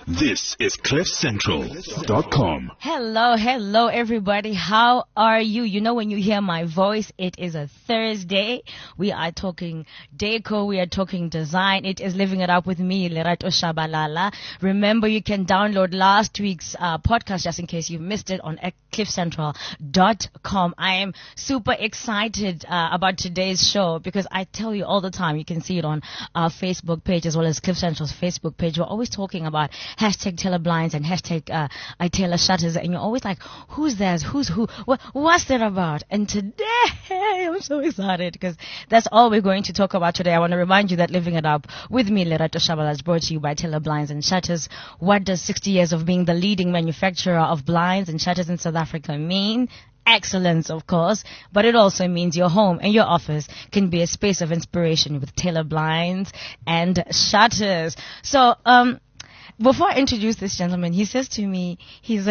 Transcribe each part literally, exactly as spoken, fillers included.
This is cliff central dot com. Hello, hello everybody. How are you? You know, when you hear my voice, it is a Thursday. We are talking deco. We are talking design. It is Living It Up with me, Lerato Shabalala. Remember, you can download last week's uh, podcast just in case you missed it on cliff central dot com. I am super excited uh, about today's show because I tell you all the time, you can see it on our Facebook page as well as Cliff Central's Facebook page. We're always talking about hashtag Taylor Blinds and hashtag uh, I Taylor Shutters, and you're always like, who's that? Who's who? What, what's that about? And today, I'm so excited because that's all we're going to talk about today. I want to remind you that Living It Up with me, Lerato Shabala, is brought to you by Taylor Blinds and Shutters. What does sixty years of being the leading manufacturer of blinds and shutters in South Africa mean? Excellence, of course, but it also means your home and your office can be a space of inspiration with Taylor Blinds and Shutters. So, um, before I introduce this gentleman, he says to me, he's a,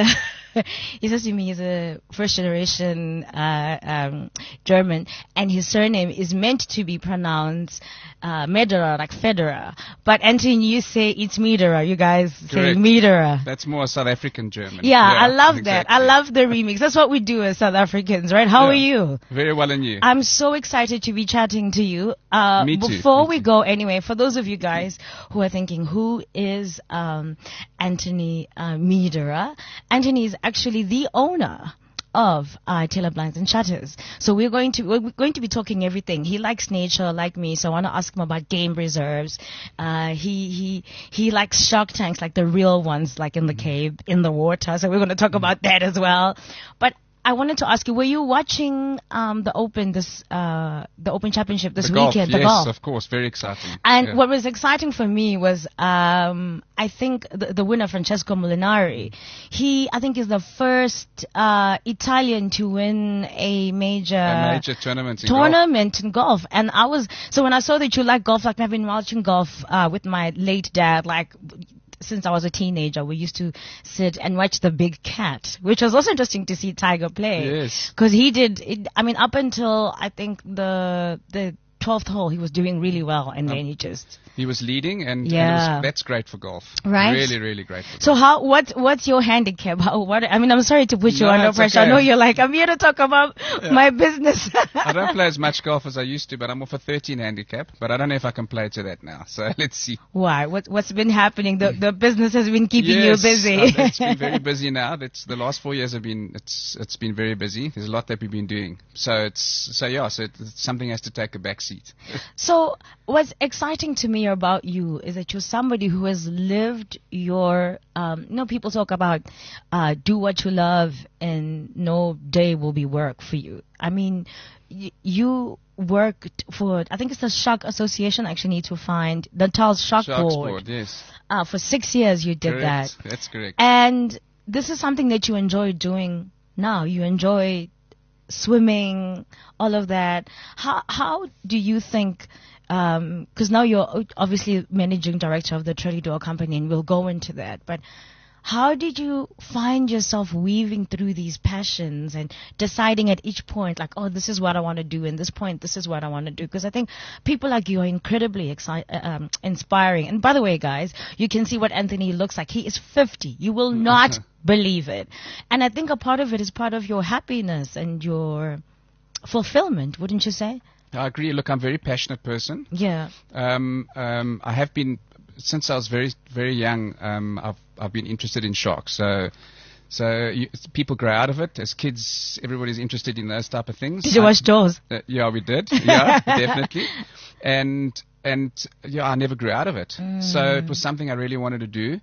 he says to me, he's a first generation, uh, um, German, and his surname is meant to be pronounced, uh, Mederer, like Federer. But Anthony, you say it's Mederer. You guys say Correct. Mederer. That's more South African German. Yeah, I love exactly. that. I love the remix. That's what we do as South Africans, right? How Yeah. are you? Very well, and you? I'm so excited to be chatting to you. Uh, Me too. Before Me we too. go, anyway, for those of you guys who are thinking, who is um, Anthony uh, Mederer? Anthony is actually the owner of uh, Taylor Blinds and Shutters. So we're going to we're going to be talking everything. He likes nature like me, so I want to ask him about game reserves. Uh, he he he likes shark tanks, like the real ones, like in the cave, in the water. So we're going to talk about that as well. But I wanted to ask you, were you watching um, the Open this uh, the Open Championship this the golf, weekend? yes, The golf. of course, very exciting. And Yeah. what was exciting for me was, um, I think the, the winner, Francesco Molinari, he, I think, is the first uh, Italian to win a major, a major tournament in golf. tournament in golf. And I was, so when I saw that you like golf, like I've been watching golf uh, with my late dad, like since I was a teenager, we used to sit and watch The Big Cat, which was also interesting to see Tiger play. Yes. Because he did, it, I mean, up until I think the the twelfth hole, he was doing really well, and then he just. He was leading, and, and it Yeah. was, that's great for golf. Right? Really, really great for So golf. how, what, what's your handicap? How, what, I mean, I'm sorry to put you No, under it's pressure. I okay. know you're like, I'm here to talk about my business. I don't play as much golf as I used to, but I'm off a thirteen handicap. But I don't know if I can play to that now. So let's see. Why? What, what's been happening? The, the business has been keeping yes, you busy. uh, it's been very busy now. It's the last four years have been it's it's been very busy. There's a lot that we've been doing. So it's so yeah. So it, something has to take a back seat. So what's exciting to me about you is that you're somebody who has lived your, um, you know, people talk about uh, do what you love and no day will be work for you. I mean, y- you worked for, I think it's the Shark Association. I actually need to find Natal's Shark, Sharks Board. board, yes. Uh, for six years you did Correct. that. That's correct. And this is something that you enjoy doing now. You enjoy swimming, all of that. How how do you think, because now you're obviously managing director of the Tredidor company, and we'll go into that, but how did you find yourself weaving through these passions and deciding at each point, like, oh, this is what I want to do, and this point, this is what I want to do? Because I think people like you are incredibly exci- um, inspiring. And by the way, guys, you can see what Anthony looks like. He is fifty. You will not believe it. And I think a part of it is part of your happiness and your fulfillment, wouldn't you say? I agree. Look, I'm a very passionate person. Yeah. Um, um, I have been since I was very very young. Um, I've I've been interested in sharks. So. So you, people grow out of it. As kids, everybody's interested in those type of things. Did you I- watch Jaws? Uh, yeah, we did. Yeah, definitely. And and yeah, I never grew out of it. So it was something I really wanted to do.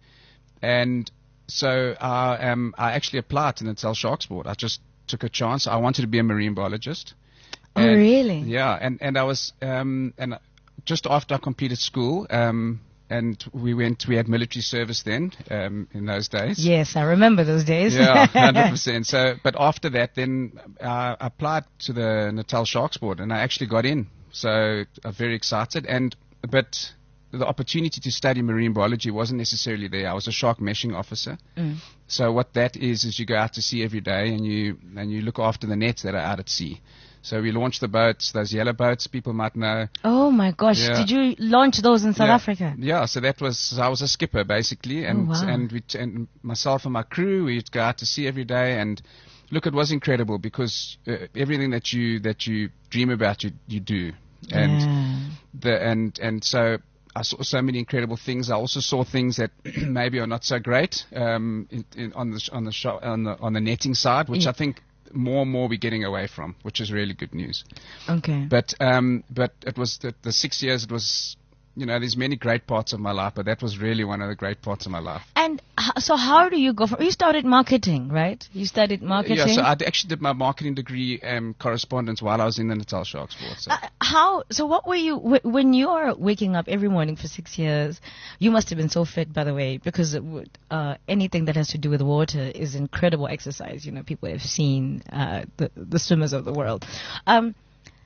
And so I um I actually applied to the Natal Sharks Board. I just took a chance. I wanted to be a marine biologist. Oh, And- really? Yeah, and and I was um and just after I completed school um. And we went. We had military service then, um, in those days. Yes, I remember those days. Yeah, hundred percent. So, but after that, then uh, I applied to the Natal Sharks Board, and I actually got in. So I'm very excited. And but the opportunity to study marine biology wasn't necessarily there. I was a shark meshing officer. Mm. So what that is is you go out to sea every day, and you and you look after the nets that are out at sea. So we launched the boats, those yellow boats, people might know. Oh my gosh! Yeah. Did you launch those in South yeah. Africa? Yeah, so that was, so I was a skipper basically, and Oh, wow. and, we t- and myself and my crew, we'd go out to sea every day, and look, it was incredible because uh, everything that you that you dream about, you you do, and Yeah. the and and so I saw so many incredible things. I also saw things that maybe are not so great um, in, in, on the sh- on the sho- on the on the netting side, which Yeah. I think more and more we're getting away from, which is really good news. Okay. But um, but it was the, the six years. It was, you know, there's many great parts of my life, but that was really one of the great parts of my life. And h- so, how do you go from? You started marketing, right? You studied marketing. Yeah, so I actually did my marketing degree um, correspondence while I was in the Natal Sharks board. So. Uh, how? So, what were you wh- when you are waking up every morning for six years? You must have been so fit, by the way, because it would, uh, anything that has to do with water is incredible exercise. You know, people have seen uh, the the swimmers of the world. Um,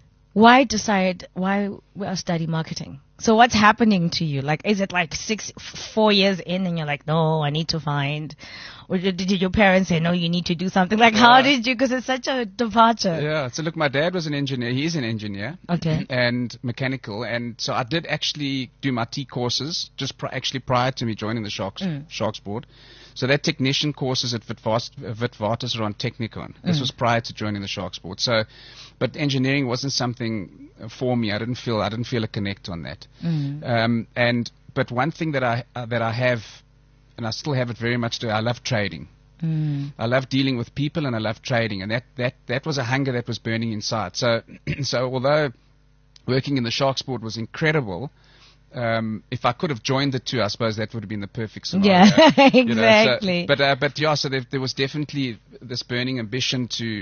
why decide? Why well, study marketing? So what's happening to you? Like, is it like six, f- four years in, and you're like, no, I need to find, or did, did your parents say, no, you need to do something? Like, how Yeah. did you? Because it's such a departure. Yeah, so look, my dad was an engineer. He's an engineer. Okay. And mechanical. And so I did actually do my T courses just pri- actually prior to me joining the Sharks Mm. Sharks board. So that technician courses at Witwatersrand are on Technikon. This Mm. was prior to joining the Sharks board. So, but engineering wasn't something for me. I didn't feel I didn't feel a connect on that. Mm. Um, and but one thing that I uh, that I have, and I still have it very much to, I love trading. Mm. I love dealing with people, and I love trading, and that, that, that was a hunger that was burning inside. So, so although working in the Sharks board was incredible, um, if I could have joined the two, I suppose that would have been the perfect scenario. Yeah, You know, so- exactly. but uh, but yeah, so there, there was definitely this burning ambition to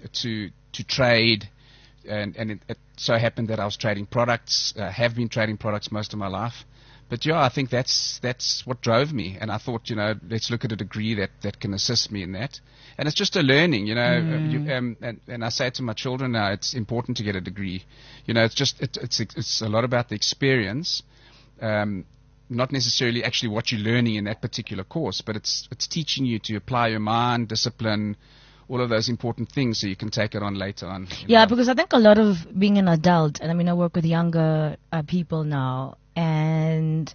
to to trade, and and it, it so happened that I was trading products, uh, have been trading products most of my life. But yeah, I think that's that's what drove me, and I thought, you know, let's look at a degree that, that can assist me in that. And it's just a learning, you know. Mm. You, um, and, and I say to my children now, it's important to get a degree. You know, it's just it, it's it's a lot about the experience, um, not necessarily actually what you're learning in that particular course, but it's it's teaching you to apply your mind, discipline, all of those important things, so you can take it on later on. in Yeah, life. because I think a lot of being an adult, and I mean, I work with younger uh, people now, and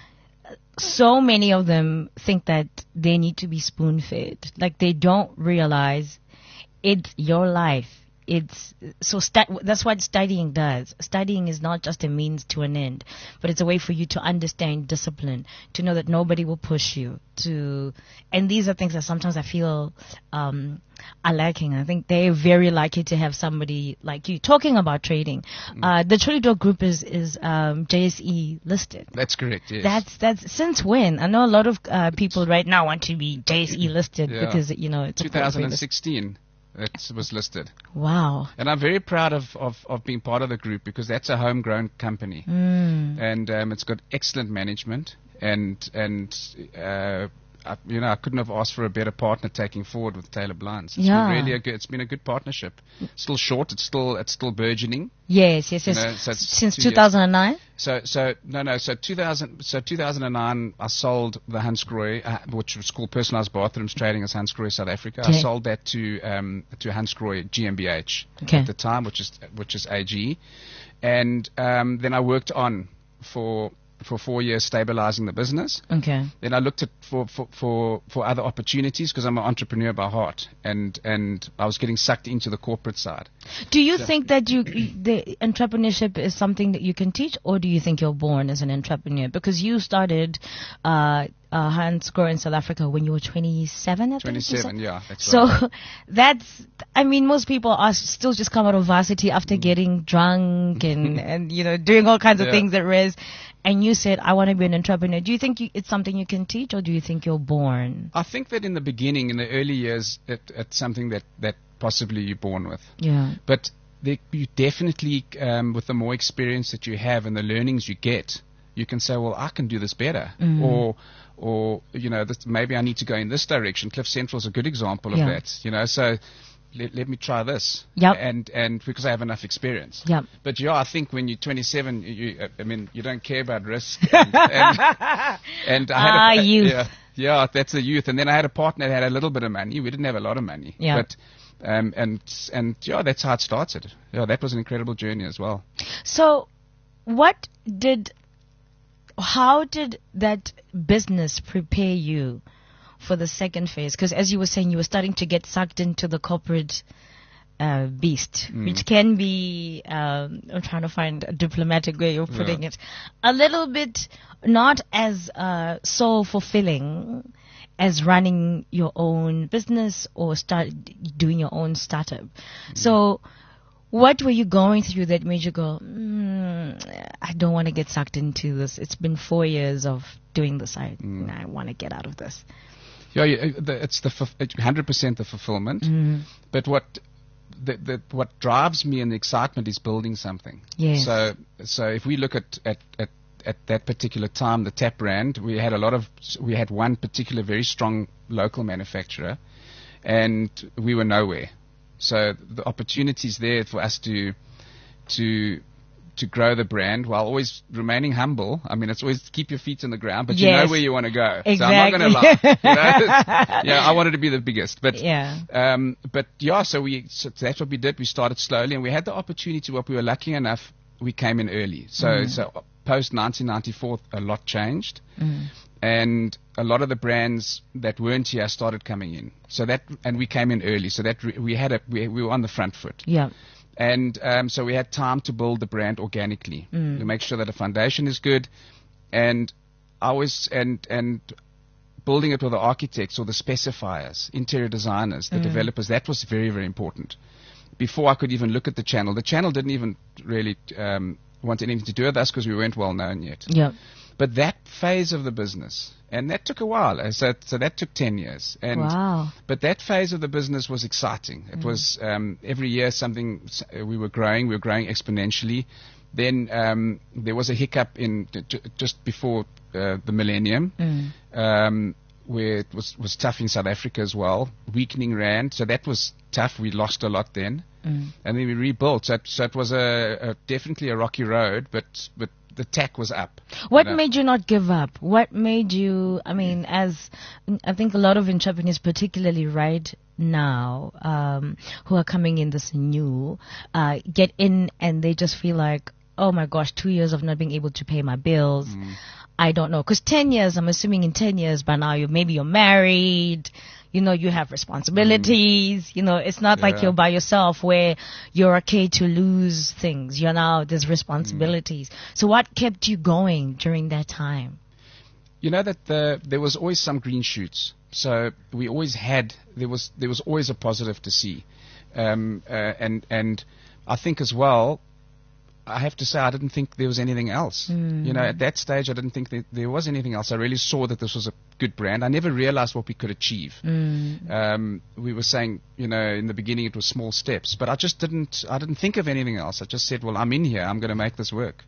so many of them think that they need to be spoon-fed. Like, they don't realize it's your life. It's so stu- that's what studying does. Studying is not just a means to an end, but it's a way for you to understand discipline, to know that nobody will push you to. And these are things that sometimes I feel um, are lacking. I think they're very lucky to have somebody like you talking about trading. Uh, the Tradedor Group is is um, J S E listed. That's correct. Yes. That's that's since when? I know a lot of uh, people right now want to be J S E listed Yeah. because you know it's a portfolio. twenty sixteen. That was listed. Wow. And I'm very proud of, of, of being part of the group because that's a homegrown company. Mm. And um, it's got excellent management. And, and uh, I, you know, I couldn't have asked for a better partner taking forward with Taylor Blinds. It's Yeah. been really a good, it's been a good partnership. Still short, it's still, it's still burgeoning. Yes, yes, You yes. know, so it's Since two years. two thousand nine? So, so no, no. So two thousand, so two thousand nine, I sold the Hansgrohe, uh, which was called Personalized Bathrooms Trading as Hansgrohe South Africa. I Okay. sold that to um, to Hansgrohe G M B H Okay. at the time, which is which is A G, and um, then I worked on for for four years stabilizing the business. Okay. Then I looked at for for for, for other opportunities because I'm an entrepreneur by heart, and and I was getting sucked into the corporate side. Do you think that you the entrepreneurship is something that you can teach, or do you think you're born as an entrepreneur? Because you started uh, uh, Hansgrohe in South Africa when you were twenty-seven, I think you twenty-seven, said? yeah, that's So right. that's, I mean, most people are still just come out of varsity after Mm. getting drunk and, and, you know, doing all kinds of Yeah. things at Res. And you said, I want to be an entrepreneur. Do you think you, it's something you can teach, or do you think you're born? I think that in the beginning, in the early years, it, it's something that, that possibly you're born with. Yeah. But there, you definitely, um, with the more experience that you have and the learnings you get, you can say, well, I can do this better. Mm. Or, or you know, this, maybe I need to go in this direction. Cliff Central is a good example of Yeah. that. You know, so let, let me try this. Yep. And, and because I have enough experience. Yep. But yeah, I think when you're twenty-seven, you, I mean, you don't care about risk. And, and, and I had Ah, a, youth. Yeah, yeah, that's a youth. And then I had a partner that had a little bit of money. We didn't have a lot of money. Yeah. But Um, and and yeah, that's how it started. Yeah, that was an incredible journey as well. So, what did, how did that business prepare you for the second phase? Because as you were saying, you were starting to get sucked into the corporate uh, beast, Mm. which can be, um, I'm trying to find a diplomatic way of putting Yeah. it, a little bit not as uh, soul fulfilling as running your own business or start doing your own startup. So, what were you going through that made you go, mm, I don't want to get sucked into this. It's been four years of doing this. I, I want to get out of this. Yeah, yeah, uh, the, it's the fulf- one hundred percent the fulfillment. Mm. But what the, the, what drives me and the excitement is building something. Yes. So so if we look at, at, at, at that particular time, the Tap brand, we had a lot of we had one particular very strong local manufacturer, and we were nowhere. So the opportunities there for us to to to grow the brand while always remaining humble. I mean, it's always keep your feet on the ground, but you Yes. know where you want to go. Exactly. So I'm not going to lie. You know? Yeah, I wanted to be the biggest, but Yeah. um, but yeah. So we so that's what we did. We started slowly, and we had the opportunity. What we were lucky enough, we came in early. So Mm. so post nineteen ninety-four, a lot changed. Mm. And a lot of the brands that weren't here started coming in. So that, and we came in early. So that re- we had a, we, we were on the front foot. Yeah. And um, so we had time to build the brand organically, Mm. to make sure that the foundation is good. And I was, and, and building it with the architects or the specifiers, interior designers, the Mm. developers, that was very, very important. Before I could even look at the channel, the channel didn't even really um, want anything to do with us because we weren't well known yet. Yeah. But that phase of the business, and that took a while, uh, so, so that took ten years. And Wow. But that phase of the business was exciting. It was um, every year something, s- uh, we were growing, we were growing exponentially. Then um, there was a hiccup in j- j- just before uh, the millennium, Mm. um, where it was, was tough in South Africa as well, weakening rand. So that was tough. We lost a lot then. Mm. And then we rebuilt. So it, so it was a, a definitely a rocky road, but but the tack was up. What You know? made you not give up? What made you, I mean, as I think a lot of entrepreneurs, particularly right now, um, who are coming in this new, uh, get in and they just feel like, oh my gosh, two years of not being able to pay my bills. Mm. I don't know. Because ten years, I'm assuming in ten years by now, you maybe you're married, you know, you have responsibilities, you know, it's not like Yeah. you're by yourself where you're okay to lose things. You're now, there's responsibilities. So what kept you going during that time? You know that the, there was always some green shoots. So we always had, there was there was always a positive to see. Um, uh, and and I think as well, I have to say I didn't think there was anything else. Mm. You know, at that stage I didn't think that there was anything else. I really saw that this was a good brand. I never realized what we could achieve. Mm. Um, we were saying, you know, in the beginning it was small steps, but I just didn't, I didn't think of anything else. I just said, well, I'm in here. I'm going to make this work.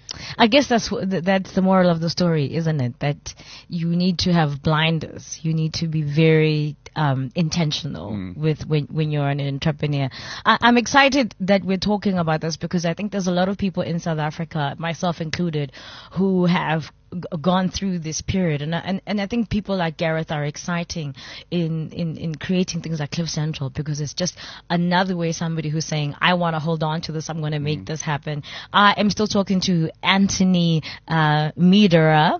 I guess that's wh- th- that's the moral of the story, isn't it? That you need to have blinders. You need to be very um, intentional Mm. with when when you're an entrepreneur. I, I'm excited that we're talking about this because I think there's a lot of people in South Africa, myself included, who have g- gone through this period, and I- and and I think people like Gareth are exciting in in in creating things like Cliff Central because it's just another way somebody who's saying I want to hold on to this, I'm going to make this happen. I am still talking to Anthony uh, Meadera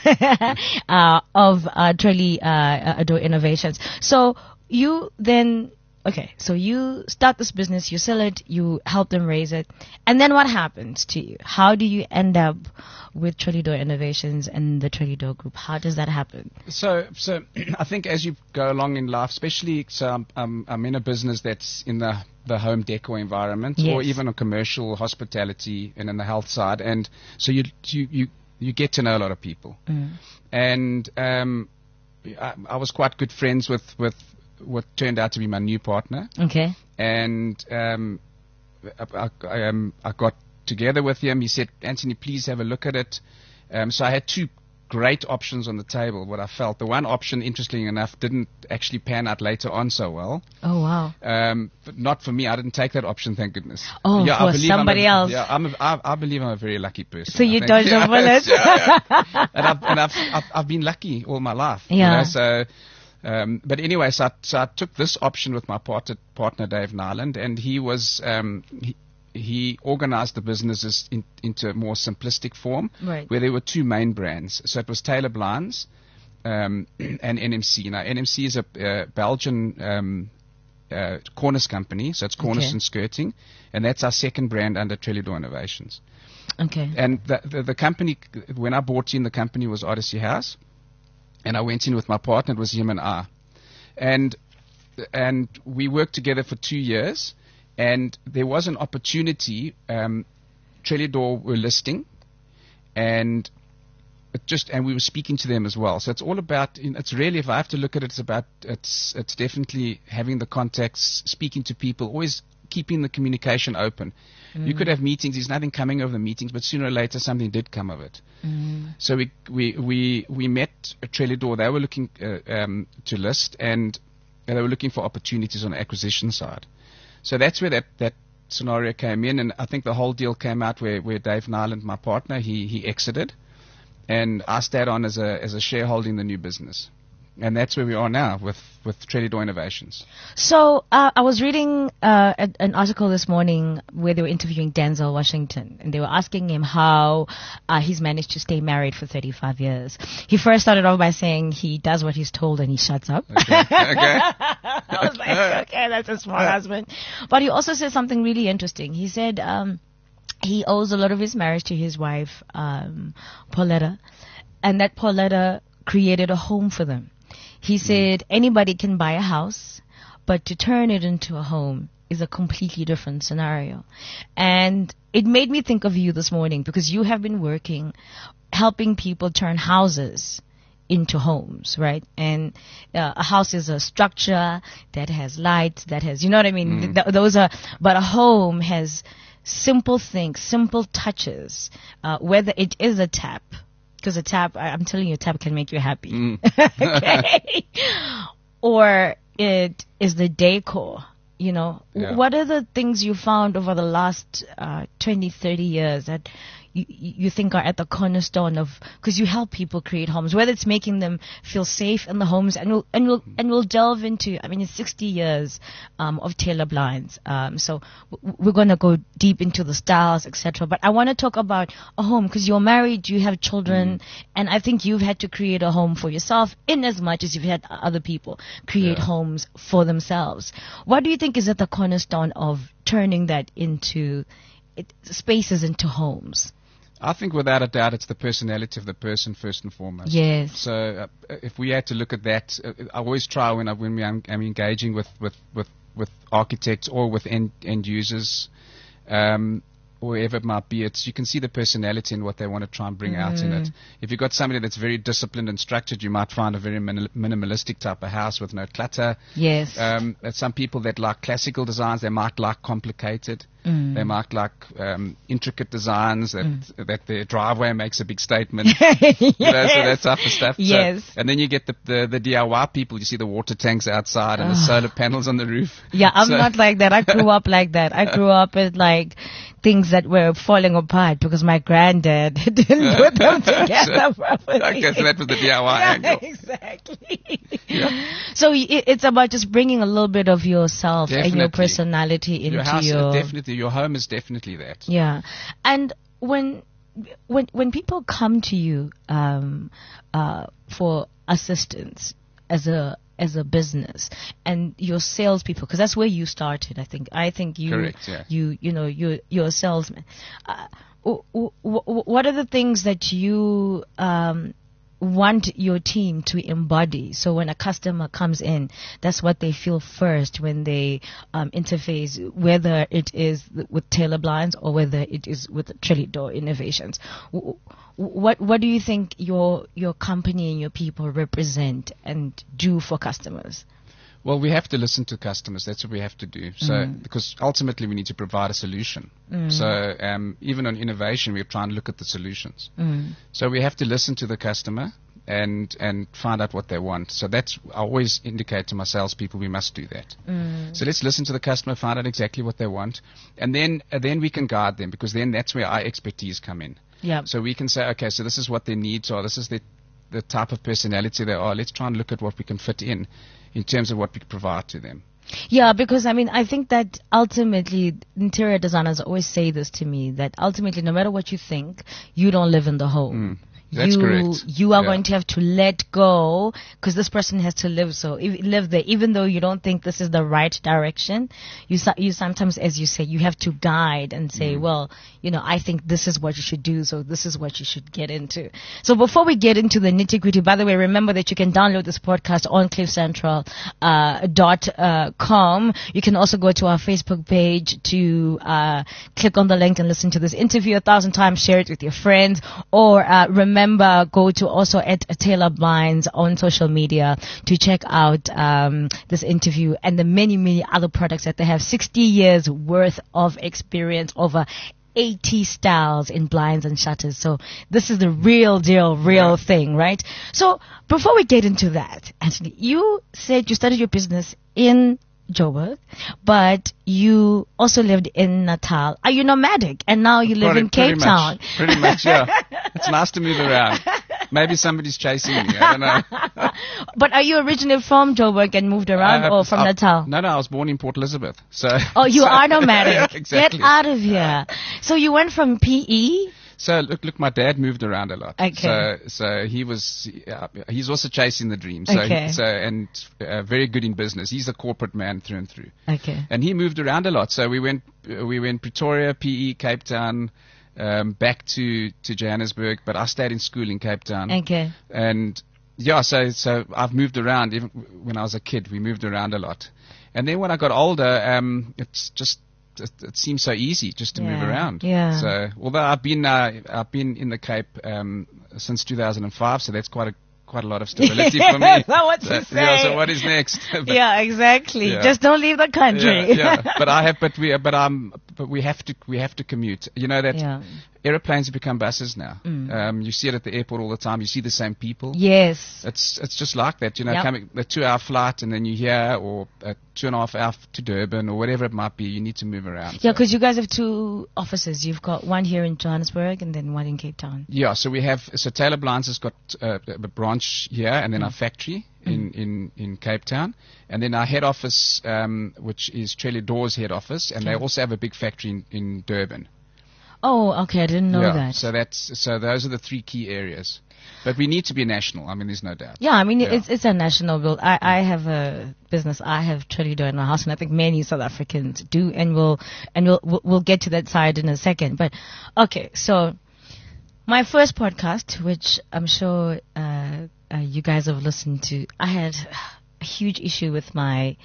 uh, of uh, Trelly uh, Adore Innovations. So you then. Okay, so you start this business, you sell it, you help them raise it, and then what happens to you? How do you end up with Trelidor Innovations and the Trelidor Group? How does that happen? So, so I think as you go along in life, especially so I'm, I'm, I'm in a business that's in the, the home decor environment, or Yes. even a commercial hospitality and in the health side, and so you you you, you get to know a lot of people, Mm. and um, I, I was quite good friends with with what turned out to be my new partner, Okay. and um, I, I, I, um, I got together with him. He said, Anthony, please have a look at it. Um, so I had two great options on the table, what I felt. The one option, interestingly enough, didn't actually pan out later on so well. Oh, wow. Um, but not for me. I didn't take that option, thank goodness. Oh, I for believe I'm somebody a- else. Yeah, I'm a, I, I believe I'm a very lucky person. So I you think. dodged a Yeah, bullet. yeah, yeah. And, I've, and I've, I've, I've been lucky all my life. you Yeah. know, so Um, but anyway, so I, so I took this option with my partner, partner Dave Nyland, and he was um, he, he organized the businesses in, into a more simplistic form, Right. where there were two main brands. So it was Taylor Blinds um, and N M C. Now N M C is a uh, Belgian um, uh, cornice company, so it's cornice Okay. and skirting, and that's our second brand under Trelidor Innovations. Okay. And the, the, the company, when I bought in, the company was Odyssey House, and I went in with my partner. It was him and I, and and we worked together for two years. And there was an opportunity. Um, Trelidor were listing, and it just and we were speaking to them as well. So it's all about. It's really, if I have to look at it, it's about. It's it's definitely having the contacts, speaking to people, always keeping the communication open. Mm. You could have meetings. There's nothing coming of the meetings, but sooner or later something did come of it. Mm. So we we we we met Trelidor. They were looking uh, um, to list, and they were looking for opportunities on the acquisition side. So that's where that, that scenario came in, and I think the whole deal came out where, where Dave Nyland, my partner, he, he exited, and I stayed on as a as a shareholder in the new business. And that's where we are now with, with Trelidor Innovations. So uh, I was reading uh, a, an article this morning where they were interviewing Denzel Washington, and they were asking him how uh, he's managed to stay married for thirty-five years. He first started off by saying he does what he's told and he shuts up. Okay. Okay. I was like, okay, that's a smart husband. But he also said something really interesting. He said um, he owes a lot of his marriage to his wife, um, Pauletta, and that Pauletta created a home for them. He said anybody can buy a house, but to turn it into a home is a completely different scenario. And it made me think of you this morning because you have been working, helping people turn houses into homes, right? And uh, a house is a structure that has lights, that has, you know what I mean? Mm. Th- those are, but a home has simple things, simple touches, uh, whether it is a tap. Because a tap, I'm telling you, a tap can make you happy. Mm. Okay? Or it is the decor, you know. Yeah. What are the things you found over the last uh, twenty, thirty years that you, you think are at the cornerstone of, because you help people create homes, whether it's making them feel safe in the homes, and we'll, and we'll, and we'll delve into, I mean, it's sixty years um, of Taylor Blinds. Um, so w- we're going to go deep into the styles, et cetera. But I want to talk about a home, because you're married, you have children, mm. and I think you've had to create a home for yourself in as much as you've had other people create Yeah. homes for themselves. What do you think is at the cornerstone of turning that into it, spaces into homes? I think without a doubt it's the personality of the person first and foremost. Yes. So uh, if we had to look at that, uh, I always try when, I, when we, I'm, I'm engaging with, with, with, with architects or with end, end users, um, or wherever it might be, it's, you can see the personality and what they want to try and bring mm. out in it. If you've got somebody that's very disciplined and structured, you might find a very min- minimalistic type of house with no clutter. Yes. Um, some people that like classical designs, they might like complicated. Mm. They might like um, intricate designs that mm. that their driveway makes a big statement. Yes. You know, so that type of stuff. Yes. So, and then you get the, the, the D I Y people. You see the water tanks outside and oh. the solar panels on the roof. Yeah, I'm so not like that. I grew up like that. I grew up with like things that were falling apart because my granddad didn't put them together so, properly. Okay, so that was the D I Y yeah, angle. Exactly. Yeah. So it, it's about just bringing a little bit of yourself Definitely. and your personality into your house, your... Definitely. Your home is definitely that. Yeah. And when when when people come to you um, uh, for assistance as a as a business and your salespeople, because that's where you started. I think I think you Correct, yeah. you you know you you're a salesman. Uh, w- w- w- what are the things that you um, want your team to embody? So when a customer comes in, that's what they feel first when they um, interface, whether it is th- with Taylor Blinds or whether it is with Trelidor Innovations. W- what what do you think your your company and your people represent and do for customers? Well, we have to listen to customers. That's what we have to do. So, mm. because ultimately we need to provide a solution. Mm. So, um, even on innovation, we're trying to look at the solutions. Mm. So we have to listen to the customer and and find out what they want. So that's, I always indicate to my salespeople, we must do that. Mm. So let's listen to the customer, find out exactly what they want, and then uh, then we can guide them, because then that's where our expertise come in. Yep. So we can say, okay, so this is what their needs are. This is their the type of personality they are, let's try and look at what we can fit in, in terms of what we can provide to them. Yeah, because I mean, I think that ultimately interior designers always say this to me, that ultimately no matter what you think, you don't live in the home. Mm. That's you, correct. You are Yeah. going to have to let go, because this person has to live so if, live there. Even though you don't think this is the right direction, you so- you sometimes, as you say, you have to guide and say, Mm. well, you know, I think this is what you should do, so this is what you should get into. So before we get into the nitty gritty, by the way, remember that you can download this podcast on cliff central dot com. You can also go to our Facebook page to uh, click on the link and listen to this interview a thousand times. Share it with your friends, or uh, remember. Remember, go to also at Taylor Blinds on social media to check out um, this interview and the many, many other products that they have. sixty years worth of experience, over eighty styles in blinds and shutters. So this is the real deal, real Yeah. thing, right? So before we get into that, Anthony, you said you started your business in Joburg, but you also lived in Natal. Are you nomadic? And now you live Pretty- in Cape pretty Town. much, Pretty much, yeah. It's nice to move around. Maybe somebody's chasing me. I don't know. But are you originally from Joburg and moved around, Uh, or from I- Natal? No, no, I was born in Port Elizabeth. So. Oh, you so- are nomadic. Yeah, exactly. Get out of here. So you went from P E. So look, look, my dad moved around a lot. Okay. So, so he was, uh, he's also chasing the dream. So, Okay. he, so and uh, very good in business. He's a corporate man through and through. Okay. And he moved around a lot. So we went, uh, we went Pretoria, P E, Cape Town, um, back to to Johannesburg. But I stayed in school in Cape Town. Okay. And yeah, so so I've moved around. Even when I was a kid, we moved around a lot. And then when I got older, um, it's just it, it seems so easy just to move Yeah, around. yeah. So although I've been uh, I've been in the Cape um, since two thousand five, so that's quite a quite a lot of stability for me. That's what to So- say. Yeah. So what is next? But- Yeah, exactly. Yeah. Just don't leave the country. yeah, yeah. But I have, but we, but um, but we have to, we have to commute. You know that Yeah. aeroplanes have become buses now. Mm. Um, you see it at the airport all the time. You see the same people. Yes. It's it's just like that, you know, Yep. coming the two-hour flight, and then you here, or a two and a half hour to Durban, or whatever it might be. You need to move around. Yeah, So- because you guys have two offices. You've got one here in Johannesburg and then one in Cape Town. yeah, so we have so Taylor Blinds has got uh, a branch here, and then Mm. our factory in, in, in Cape Town, and then our head office, um, which is Trelly Doors head office, and they Okay. also have a big factory in, in Durban. Oh, okay. I didn't know yeah, that. so that's so those are the three key areas, but we need to be national. I mean, there's no doubt. Yeah, I mean, Yeah. it's it's a national build. I, I have a business. I have Trellido in my house, and I think many South Africans do, and we'll and we'll we'll- we'll get to that side in a second. But okay, so my first podcast, which I'm sure uh, uh, you guys have listened to, I had a huge issue with my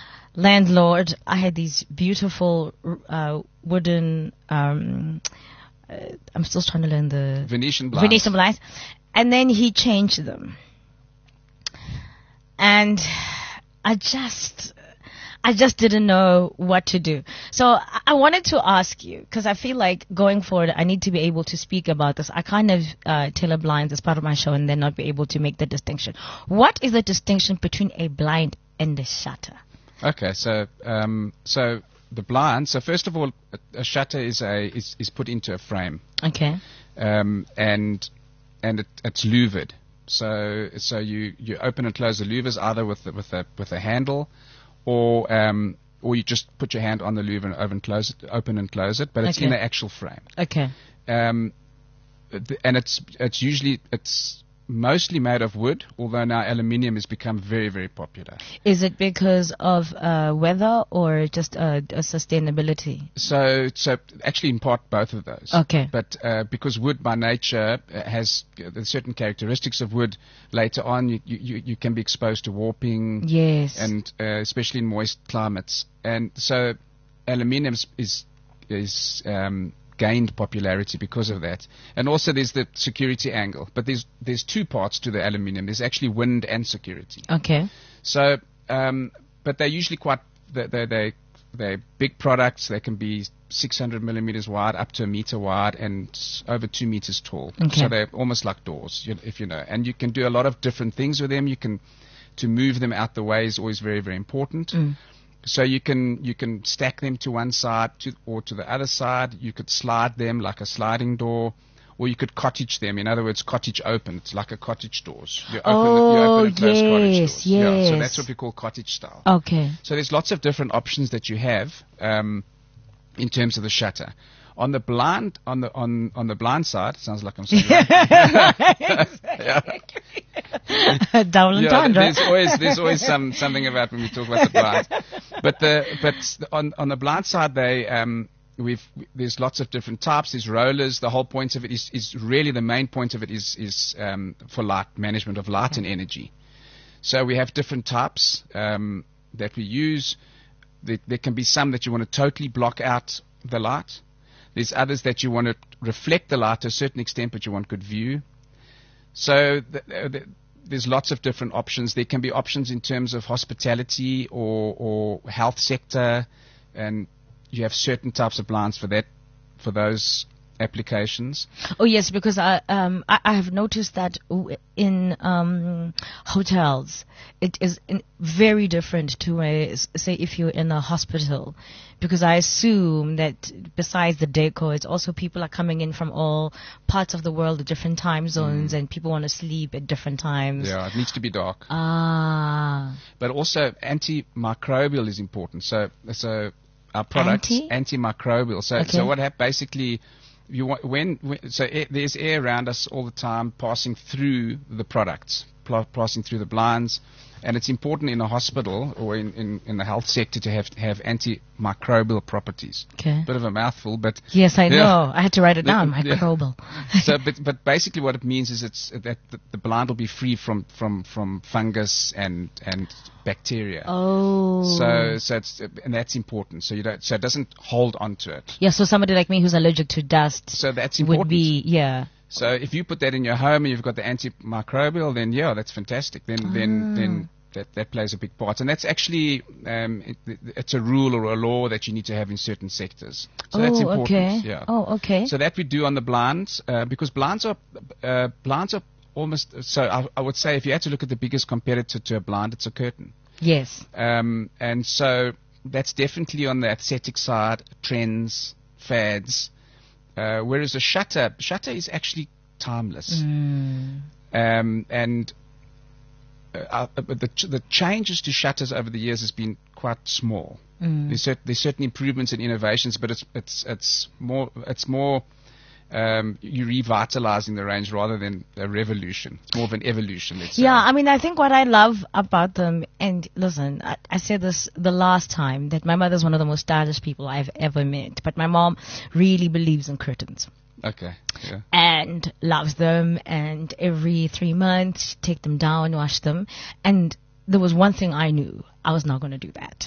landlord. I had these beautiful uh, wooden. Um, uh, I'm still trying to learn the Venetian blinds. Venetian blinds, and then he changed them, and I just, I just didn't know what to do. So I I wanted to ask you, because I feel like going forward, I need to be able to speak about this. I kind of uh, tailor blinds as part of my show, and then not be able to make the distinction. What is the distinction between a blind and a shutter? Okay, so um, so the blind. So first of all, a, a shutter is a is, is put into a frame, Okay. um, and and it, it's louvered. So so you, you open and close the louvers either with the, with a with a handle, or um, or you just put your hand on the louver and open close it, open and close it. But it's Okay. in the actual frame, Okay. um, th- and it's it's usually it's mostly made of wood. Although now aluminium has become very very popular. Is it because of uh, weather or just uh, a sustainability? So, so actually, in part, both of those. Okay. But uh, because wood, by nature, uh, has uh, the certain characteristics of wood. Later on, you, you, you can be exposed to warping, Yes. and uh, especially in moist climates. And so, aluminium is is, is um, gained popularity because of that. And also, there's the security angle. But there's there's two parts to the aluminium. There's actually wind and security. Okay. So, um, but they're usually quite they they they they're big products. They can be six hundred millimeters wide, up to a meter wide, and s- over two meters tall. Okay. So they're almost like doors, you- if you know. And you can do a lot of different things with them. You can to move them out the way is always very very important. Mm. So you can you can stack them to one side to, or to the other side. You could slide them like a sliding door, or you could cottage them. In other words, cottage open. It's like a cottage doors. You open, Oh, the, you open and close cottage yes, doors. Yeah, so yes. that's what we call cottage style. Okay. So there's lots of different options that you have um, in terms of the shutter. On the blind, on the on on the blind side, sounds like I'm saying. Double Yeah, entendre. there's always there's always some something about when we talk about the blinds, but the but on on the blind side they um we've there's lots of different types. There's rollers. The whole point of it is is really the main point of it is is um for light management of light and energy. So we have different types um that we use. There, there can be some that you want to totally block out the light. There's others that you want to reflect the light to a certain extent, but you want good view. So th- th- there's lots of different options. There can be options in terms of hospitality or, or health sector, and you have certain types of blinds for that, for those applications. Oh yes, because I um I, I have noticed that w- in um hotels it is in very different to a, s- say if you're in a hospital, because I assume that besides the decor, it's also people are coming in from all parts of the world at different time zones, and people want to sleep at different times. Yeah, it needs to be dark. Ah, But also antimicrobial is important. So so our products Anti? antimicrobial. So Okay. so what hap- basically you want when, when so air, there's air around us all the time passing through the products, pl- passing through the blinds, and it's important in a hospital or in, in, in the health sector to have have antimicrobial properties. okay. Bit of a mouthful, but Yes, I Yeah. know. I had to write it down. Yeah. Microbial. so, but, but basically what it means is it's that the, the blind will be free from, from, from fungus and, and bacteria. Oh. So, so it's, and that's important. So you don't, so it doesn't hold on to it. Yeah, so somebody like me who's allergic to dust So that's important. would be, yeah. So if you put that in your home and you've got the antimicrobial, then yeah, that's fantastic. Then, then, then that, that plays a big part. And that's actually, um, it, it's a rule or a law that you need to have in certain sectors. So oh, that's important. okay. Yeah. Oh, okay. So that we do on the blinds, uh, because blinds are uh, blinds are almost. So I, I would say if you had to look at the biggest competitor to a blind, it's a curtain. Yes. Um, and so that's definitely on the aesthetic side, trends, fads. Uh, whereas a shutter, shutter is actually timeless. Mm. Um, and uh, uh, the ch- the changes to shutters over the years has been quite small. Mm. There's, cert- there's certain improvements and innovations, but it's it's it's more it's more um, you're revitalizing the range rather than a revolution. It's more of an evolution. Let's say. Yeah, I mean, I think what I love about them, and listen, I, I said this the last time, that my mother's one of the most stylish people I've ever met, but my mom really believes in curtains. Okay. Yeah. And loves them, and every three months take them down, wash them, and there was one thing I knew: I was not going to do that.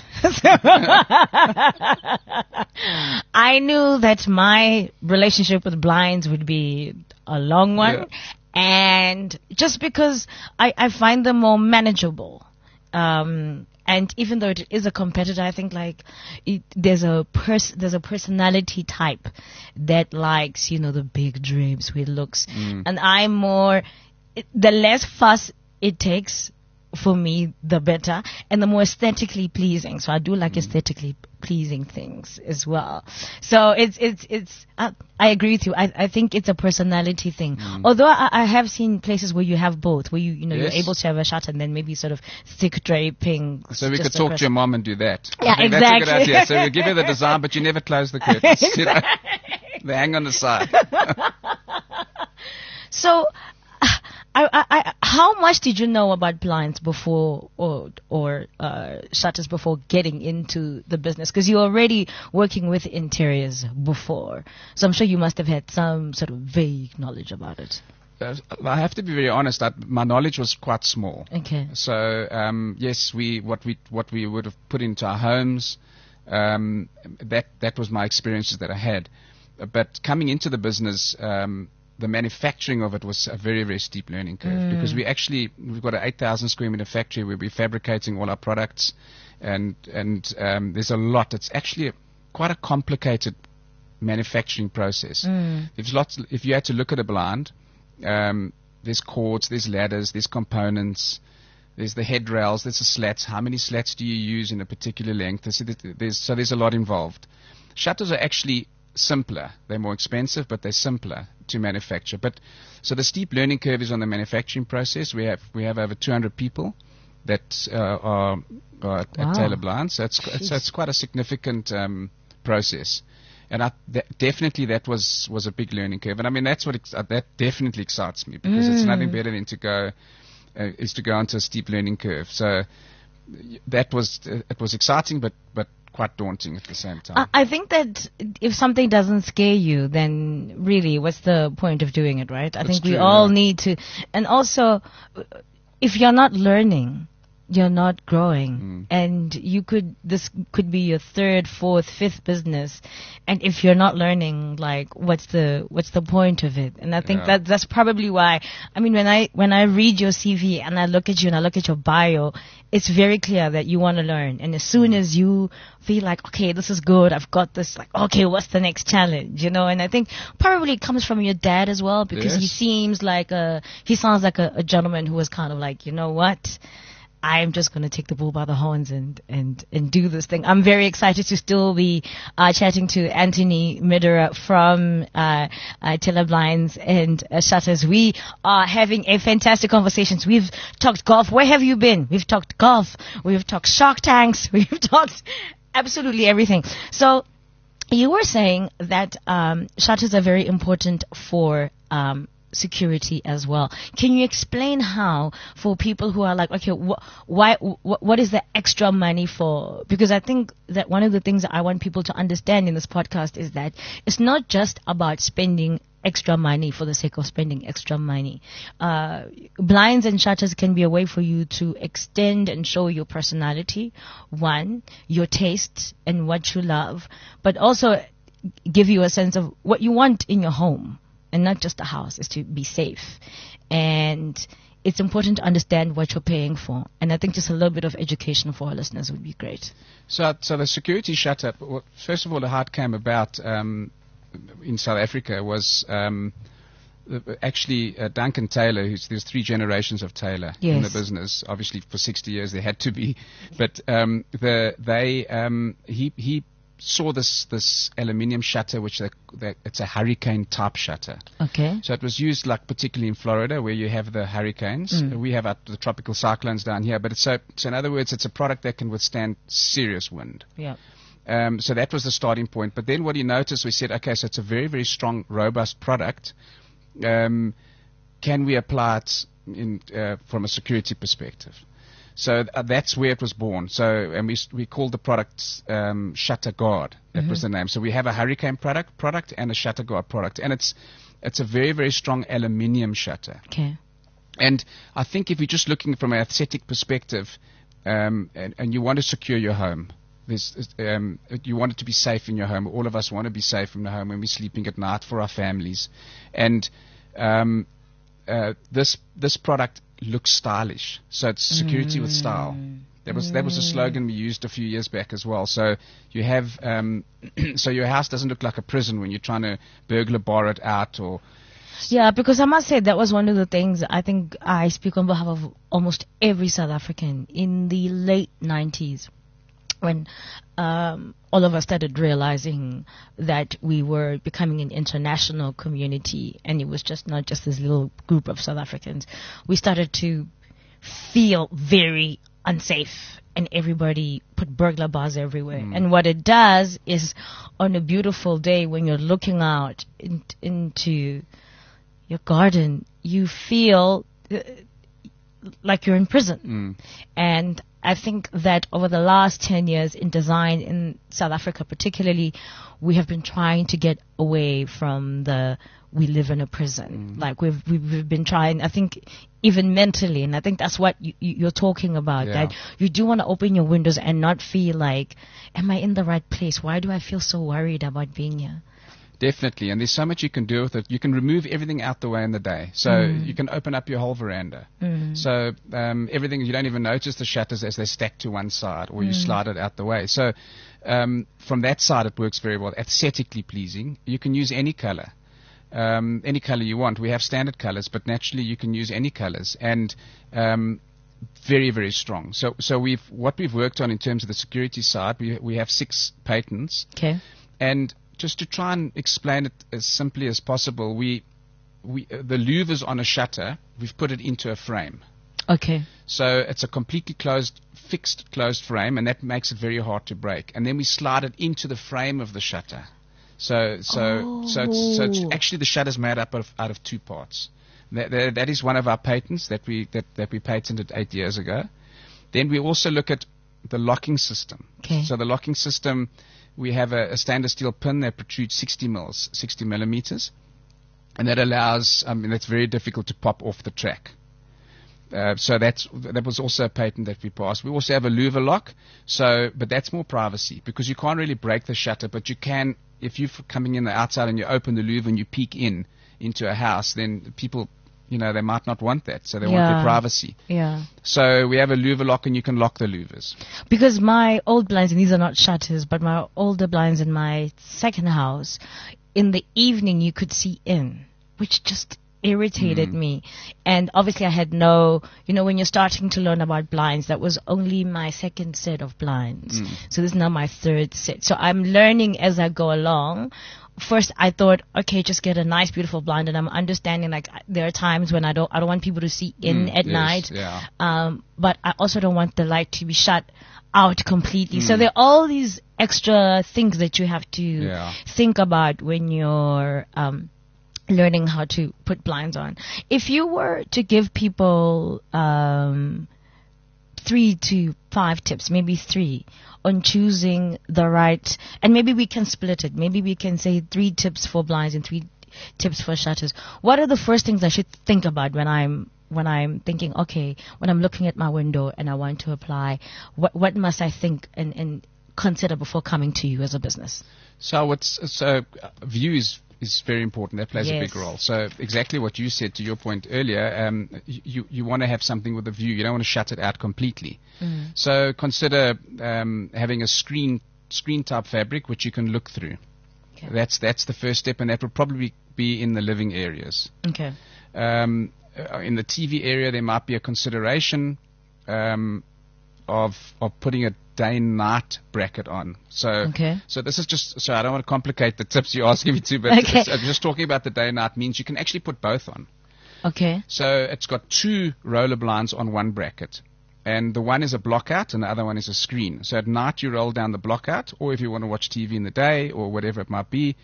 I knew that my relationship with blinds would be a long one, Yeah. and just because I, I find them more manageable. Um, and even though it is a competitor, I think like it, there's a pers- there's a personality type that likes, you know, the big drapes with looks, and I'm more it, the less fuss it takes for me, the better, and the more aesthetically pleasing. So I do like aesthetically pleasing things as well. So it's it's it's. Uh, I agree with you. I I think it's a personality thing. Although I, I have seen places where you have both, where you you know Yes. you're able to have a shutter and then maybe sort of thick draping. So we just could talk across- to your mom and do that. Yeah, I think That's a exactly. good idea. So we give her the design, but you never close the curtains. You know? They hang on the side. So, I, I, I, how much did you know about blinds before, or or uh, shutters before getting into the business? Because you're already working with interiors before, so I'm sure you must have had some sort of vague knowledge about it. Uh, I have to be very honest. I, my knowledge was quite small. Okay. So um, yes, we what we what we would have put into our homes, um, that that was my experiences that I had. But coming into the business, um, the manufacturing of it was a very very steep learning curve, because we actually we've got an eight thousand square meter factory where we're fabricating all our products, and and um, there's a lot. It's actually a, quite a complicated manufacturing process. There's lots. If you had to look at a blind, um, there's cords, there's ladders, there's components. There's the head rails, there's the slats. How many slats do you use in a particular length? There's, there's, so there's a lot involved. Shutters are actually simpler. They're more expensive, but they're simpler to manufacture. But so the steep learning curve is on the manufacturing process. We have we have over two hundred people that uh, are, are at, Wow. at Taylor Blinds. So it's, it's, so it's quite a significant um, process. And I, that, definitely that was, was a big learning curve. And I mean, that's what ex- uh, that definitely excites me, because it's nothing better than to go uh, is to go onto a steep learning curve. So y- that was uh, it was exciting, but but quite daunting at the same time. I I think that if something doesn't scare you, then really, what's the point of doing it, right? I That's think we true, all yeah. need to, and also, uh, if you're not learning, you're not growing, and you could this could be your third, fourth, fifth business, and if you're not learning, like what's the what's the point of it? And I think Yeah. that that's probably why. I mean, when I when I read your C V and I look at you and I look at your bio, it's very clear that you want to learn. And as soon as you feel like, okay, this is good, I've got this, like, okay, what's the next challenge? You know, and I think probably it comes from your dad as well, because he Yes. seems like a, he sounds like a, a gentleman who was kind of like, you know what? I'm just going to take the bull by the horns and, and, and do this thing. I'm very excited to still be uh, chatting to Anthony Middera from uh, uh, Taylor Blinds and uh, Shutters. We are having a fantastic conversation. We've talked golf. Where have you been? We've talked golf. We've talked Shark Tanks. We've talked absolutely everything. So you were saying that um, shutters are very important for um, security as well. Can you explain how, for people who are like, okay, wh- why, wh- what is the extra money for? Because I think that one of the things that I want people to understand in this podcast is that it's not just about spending extra money for the sake of spending extra money. Uh, blinds and shutters can be a way for you to extend and show your personality, one, your tastes and what you love, but also give you a sense of what you want in your home. And not just a house, is to be safe. And it's important to understand what you're paying for. And I think just a little bit of education for our listeners would be great. So, so the security shutter, well, first of all, how it came about um, in South Africa was um, the- actually uh, Duncan Taylor, who's there's three generations of Taylor in the Yes. business. Obviously, for sixty years there had to be, but um, the they um, he he saw this this aluminium shutter, which they, they, it's a hurricane type shutter. Okay. So it was used, like, particularly in Florida, where you have the hurricanes. We have our, the tropical cyclones down here. But it's so, so in other words, it's a product that can withstand serious wind. Yeah. Um, so that was the starting point. But then what he noticed, we said, okay, so it's a very, very strong, robust product. Um, can we apply it in, uh, from a security perspective? So uh, that's where it was born. So, and we s- we called the product um, Shutter Guard. That was the name. So we have a hurricane product product and a Shutter Guard product, and it's it's a very, very strong aluminium shutter. Okay. And I think if you're just looking from an aesthetic perspective, um, and, and you want to secure your home, there's, um, you want it to be safe in your home. All of us want to be safe in the home when we're sleeping at night for our families. And um, uh, this this product looks stylish. So it's security with style. That was that was a slogan we used a few years back as well. So you have um, so your house doesn't look like a prison when you're trying to burglar bar it out or. Yeah, because I must say that was one of the things I think I speak on behalf of almost every South African in the late nineties, when um, all of us started realizing that we were becoming an international community, and it was just not just this little group of South Africans. We started to feel very unsafe, and everybody put burglar bars everywhere. And what it does is, on a beautiful day when you're looking out in, into your garden, you feel uh, like you're in prison. And I think that over the last ten years in design in South Africa particularly, we have been trying to get away from the we live in a prison. Like we've, we've we've been trying, I think, even mentally, and I think that's what you, you- you're talking about, Yeah. that you do want to open your windows and not feel like, am I in the right place? Why do I feel so worried about being here? Definitely, and there's so much you can do with it. You can remove everything out the way in the day. So you can open up your whole veranda. So um, everything, you don't even notice the shutters as they stack to one side, or you slide it out the way. So um, from that side, it works very well. Aesthetically pleasing. You can use any color. Um, any color you want. We have standard colors, but naturally you can use any colors. And um, very, very strong. So, so we've what we've worked on in terms of the security side, we we have six patents. Okay. And just to try and explain it as simply as possible, we we uh, the louvers on a shutter, we've put it into a frame. Okay. So it's a completely closed, fixed closed frame, and that makes it very hard to break. And then we slide it into the frame of the shutter. So so Oh. so, it's, so it's actually the shutter's made up of, out of two parts. That, that, that is one of our patents that we that, that we patented eight years ago. Then we also look at the locking system. Okay. So the locking system, we have a, a stainless steel pin that protrudes sixty mils, sixty millimeters, and that allows. I mean, that's very difficult to pop off the track. Uh, so that's that was also a patent that we passed. We also have a louver lock. So, but that's more privacy because you can't really break the shutter, but you can if you're coming in the outside and you open the louver and you peek in into a house, then people. You know, they might not want that, so they want Yeah. their privacy. Yeah. So we have a louver lock, and you can lock the louvers. Because my old blinds, and these are not shutters, but my older blinds in my second house, in the evening you could see in, which just irritated me. And obviously I had no, you know, when you're starting to learn about blinds, that was only my second set of blinds. So this is now my third set. So I'm learning as I go along. First, I thought, okay, just get a nice, beautiful blind, and I'm understanding like there are times when I don't, I don't want people to see in Mm, at yes, night. yeah. Um, but I also don't want the light to be shut out completely. So there are all these extra things that you have to Yeah. think about when you're um, learning how to put blinds on. If you were to give people um, three to five tips, maybe three, on choosing the right, and maybe we can split it. Maybe we can say three tips for blinds and three tips for shutters. What are the first things I should think about when I'm when I'm thinking, okay, when I'm looking at my window and I want to apply, what what must I think and, and consider before coming to you as a business? So what's so uh, view is, is very important. That plays a big Yes. role. So exactly what you said to your point earlier. Um, you you want to have something with a view. You don't want to shut it out completely. So consider um, having a screen screen type fabric which you can look through. Okay. That's that's the first step, and that will probably be in the living areas. Okay. Um, uh, in the T V area, there might be a consideration um, of of putting a day-night bracket on. So, Okay. so this is just so I don't want to complicate the tips you're asking me to, but Okay. it's, uh, just talking about the day-night means you can actually put both on. Okay. So it's got two roller blinds on one bracket. And the one is a block out and the other one is a screen. So at night you roll down the block out, or if you want to watch T V in the day or whatever it might be.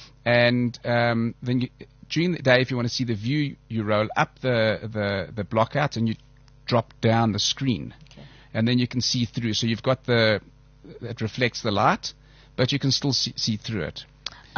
And um, then you, during the day, if you want to see the view, you roll up the, the, the block out and you drop down the screen. Okay. And then you can see through. So you've got the, it reflects the light, but you can still see, see through it.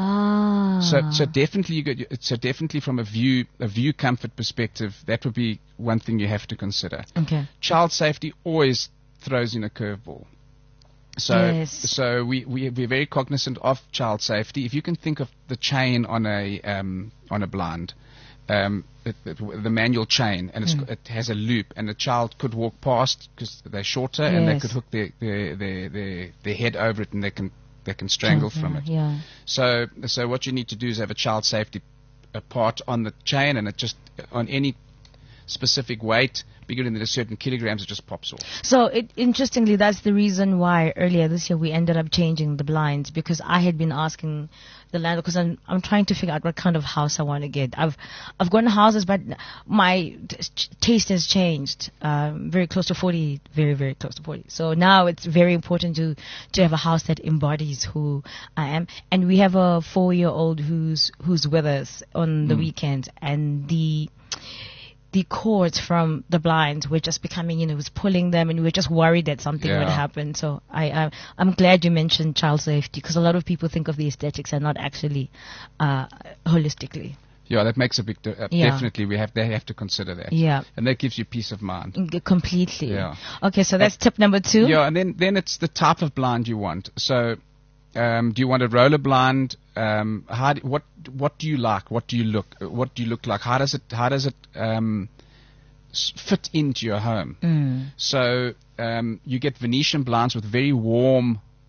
Ah. So, so definitely, you got, so definitely from a view, a view comfort perspective, that would be one thing you have to consider. Okay. Child safety always throws in a curveball. So, Yes. so we, we we're very cognizant of child safety. If you can think of the chain on a um, on a blind, um, it, it, the manual chain, and it's, Mm. it has a loop, and the child could walk past because they're shorter, and they Yes. could hook their their, their their their head over it, and they can they can strangle from it. Yeah. So, so what you need to do is have a child safety uh, part on the chain, and it just on any specific weight bigger than a certain kilograms, it just pops off. So it, interestingly, that's the reason why earlier this year we ended up changing the blinds, because I had been asking the landlord, because I'm I'm trying to figure out what kind of house I want to get. I've I've gotten houses, but my t- taste has changed. Um, very close to forty, very very close to forty. So now it's very important to to have a house that embodies who I am. And we have a four year old who's who's with us on the Mm. weekends, and the the cords from the blinds were just becoming, you know, it was pulling them, and we were just worried that something Yeah. would happen. So I, I, I'm glad you mentioned child safety, because a lot of people think of the aesthetics and not actually uh, holistically. Yeah, that makes a big di- uh, Yeah. definitely. We have they have to consider that. Yeah, And that gives you peace of mind. g- completely. Yeah. Okay, so that's tip number two. Yeah, and then then it's the type of blind you want. So, um, do you want a roller blind? Um, how do, what what do you like? What do you look? What do you look like? How does it how does it um, s- fit into your home? Mm. So um, you get Venetian blinds with very warm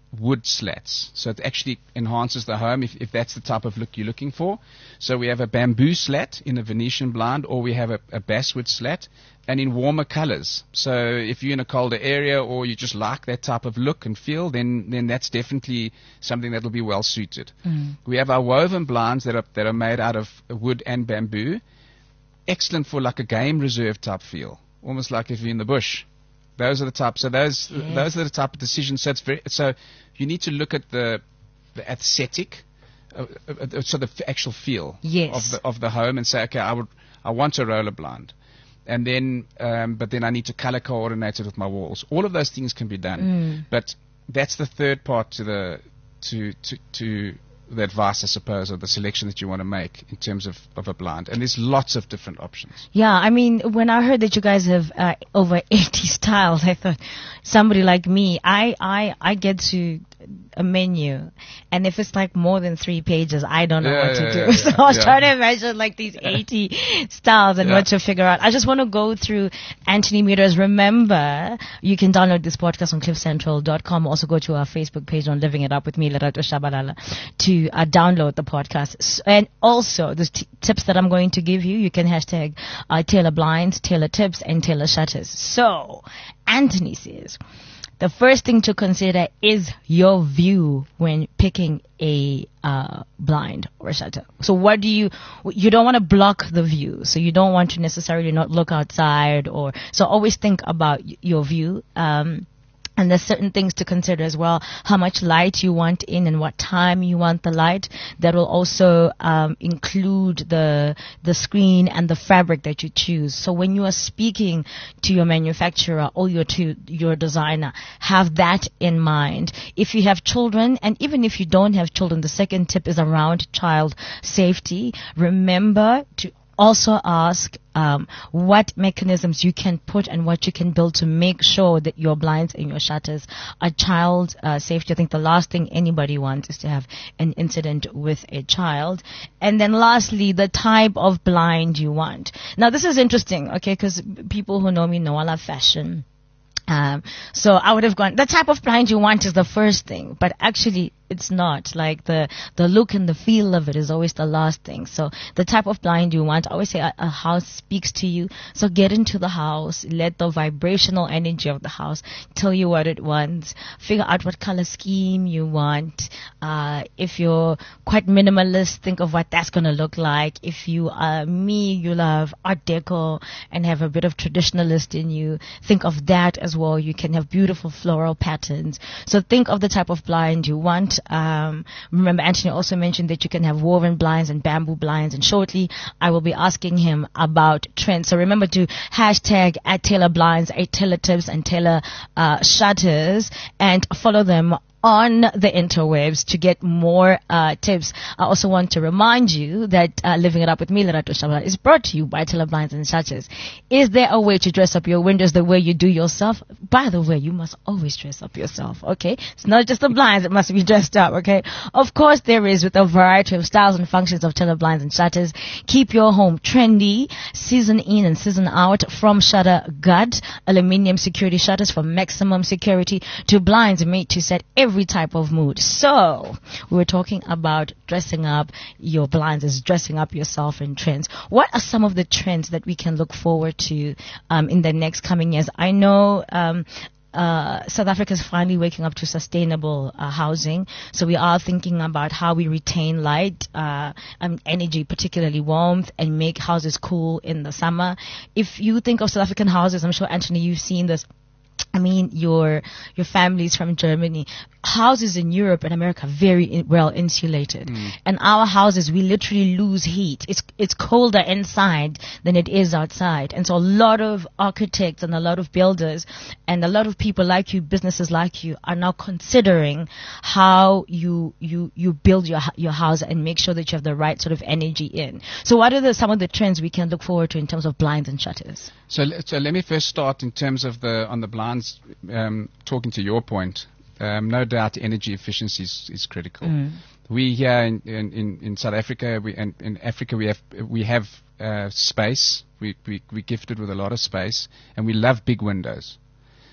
wood slats. So it actually enhances the home if, if that's the type of look you're looking for. So we have a bamboo slat in a Venetian blind, or we have a, a basswood slat, and in warmer colors. So if you're in a colder area or you just like that type of look and feel, then, then that's definitely something that will be well suited. Mm. We have our woven blinds that are, that are made out of wood and bamboo. Excellent for like a game reserve type feel, almost like if you're in the bush. Those are the type. So those Yes. those are the type of decisions. So it's very. So you need to look at the the aesthetic, uh, uh, uh, so the f- actual feel Yes. of the of the home, and say, okay, I would I want a roller blind, and then um, but then I need to color coordinate it with my walls. All of those things can be done, Mm. but that's the third part to the to to to the advice, I suppose, or the selection that you want to make in terms of, of a blind. And there's lots of different options. Yeah, I mean, when I heard that you guys have uh, over eighty styles, I thought somebody like me, I, I, I get to a menu, and if it's like more than three pages, I don't know Yeah, what to yeah, do. yeah, so I was yeah. trying to imagine like these eighty styles and Yeah. what to figure out. I just want to go through Anthony Meters. Remember, you can download this podcast on cliff central dot com. Also go to our Facebook page on Living It Up with me, Lerato Shabalala, to uh, download the podcast. S- And also, the t- tips that I'm going to give you, you can hashtag uh, Taylor Blinds, Taylor Tips, and Taylor Shutters. So, Anthony says, the first thing to consider is your view when picking a uh, blind or shutter. So what do you, you don't want to block the view. So you don't want to necessarily not look outside, or, so always think about y- your view. Um, And there's certain things to consider as well. How much light you want in and what time you want the light. That will also um, include the the screen and the fabric that you choose. So when you are speaking to your manufacturer or your to your designer, have that in mind. If you have children, and even if you don't have children, the second tip is around child safety. Remember to also ask um, what mechanisms you can put and what you can build to make sure that your blinds and your shutters are child uh, safety. I think the last thing anybody wants is to have an incident with a child. And then lastly, the type of blind you want. Now this is interesting, okay, because people who know me know I love fashion. Um, so I would have gone, the type of blind you want is the first thing, but actually it's not. Like the, the look and the feel of it is always the last thing. So the type of blind you want, I always say a, a house speaks to you. So get into the house, let the vibrational energy of the house tell you what it wants. Figure out what color scheme you want. Uh, if you're quite minimalist, think of what that's going to look like. If you are me, you love Art Deco and have a bit of traditionalist in you, think of that as well. You can have beautiful floral patterns. So think of the type of blind you want. Um, remember, Anthony also mentioned that you can have woven blinds and bamboo blinds, and shortly I will be asking him about trends. So remember to hashtag at Taylor Blinds, at Taylor Tips, and Taylor uh, Shutters, and follow them on the interwebs to get more uh, tips. I also want to remind you that uh, Living It Up with me, Lerato Shabalala, is brought to you by Taylor Blinds and Shutters. Is there a way to dress up your windows the way you do yourself? By the way, you must always dress up yourself, okay? It's not just the blinds that must be dressed up, okay? Of course there is, with a variety of styles and functions of Taylor Blinds and Shutters. Keep your home trendy, season in and season out, from Shutter Gut, aluminium security shutters for maximum security, to blinds made to set every type of mood. So we were talking about dressing up your blinds is dressing up yourself in trends. What are some of the trends that we can look forward to um, in the next coming years? I know um, uh, South Africa is finally waking up to sustainable uh, housing. So we are thinking about how we retain light, uh, and energy, particularly warmth, and make houses cool in the summer. If you think of South African houses, I'm sure, Anthony, you've seen this. I mean, your your family's from Germany. Houses in Europe and America are very in, well insulated, Mm. and our houses, we literally lose heat. It's it's colder inside than it is outside, and so a lot of architects and a lot of builders and a lot of people like you, businesses like you, are now considering how you you you build your hu- your house and make sure that you have the right sort of energy in. So, what are the, some of the trends we can look forward to in terms of blinds and shutters? So, le- so let me first start in terms of the on the blinds. Um, talking to your point, um, no doubt energy efficiency is, is critical. Mm. We here in, in, in, in South Africa, we, and in Africa, we have we have uh, space. We we we gifted with a lot of space, and we love big windows.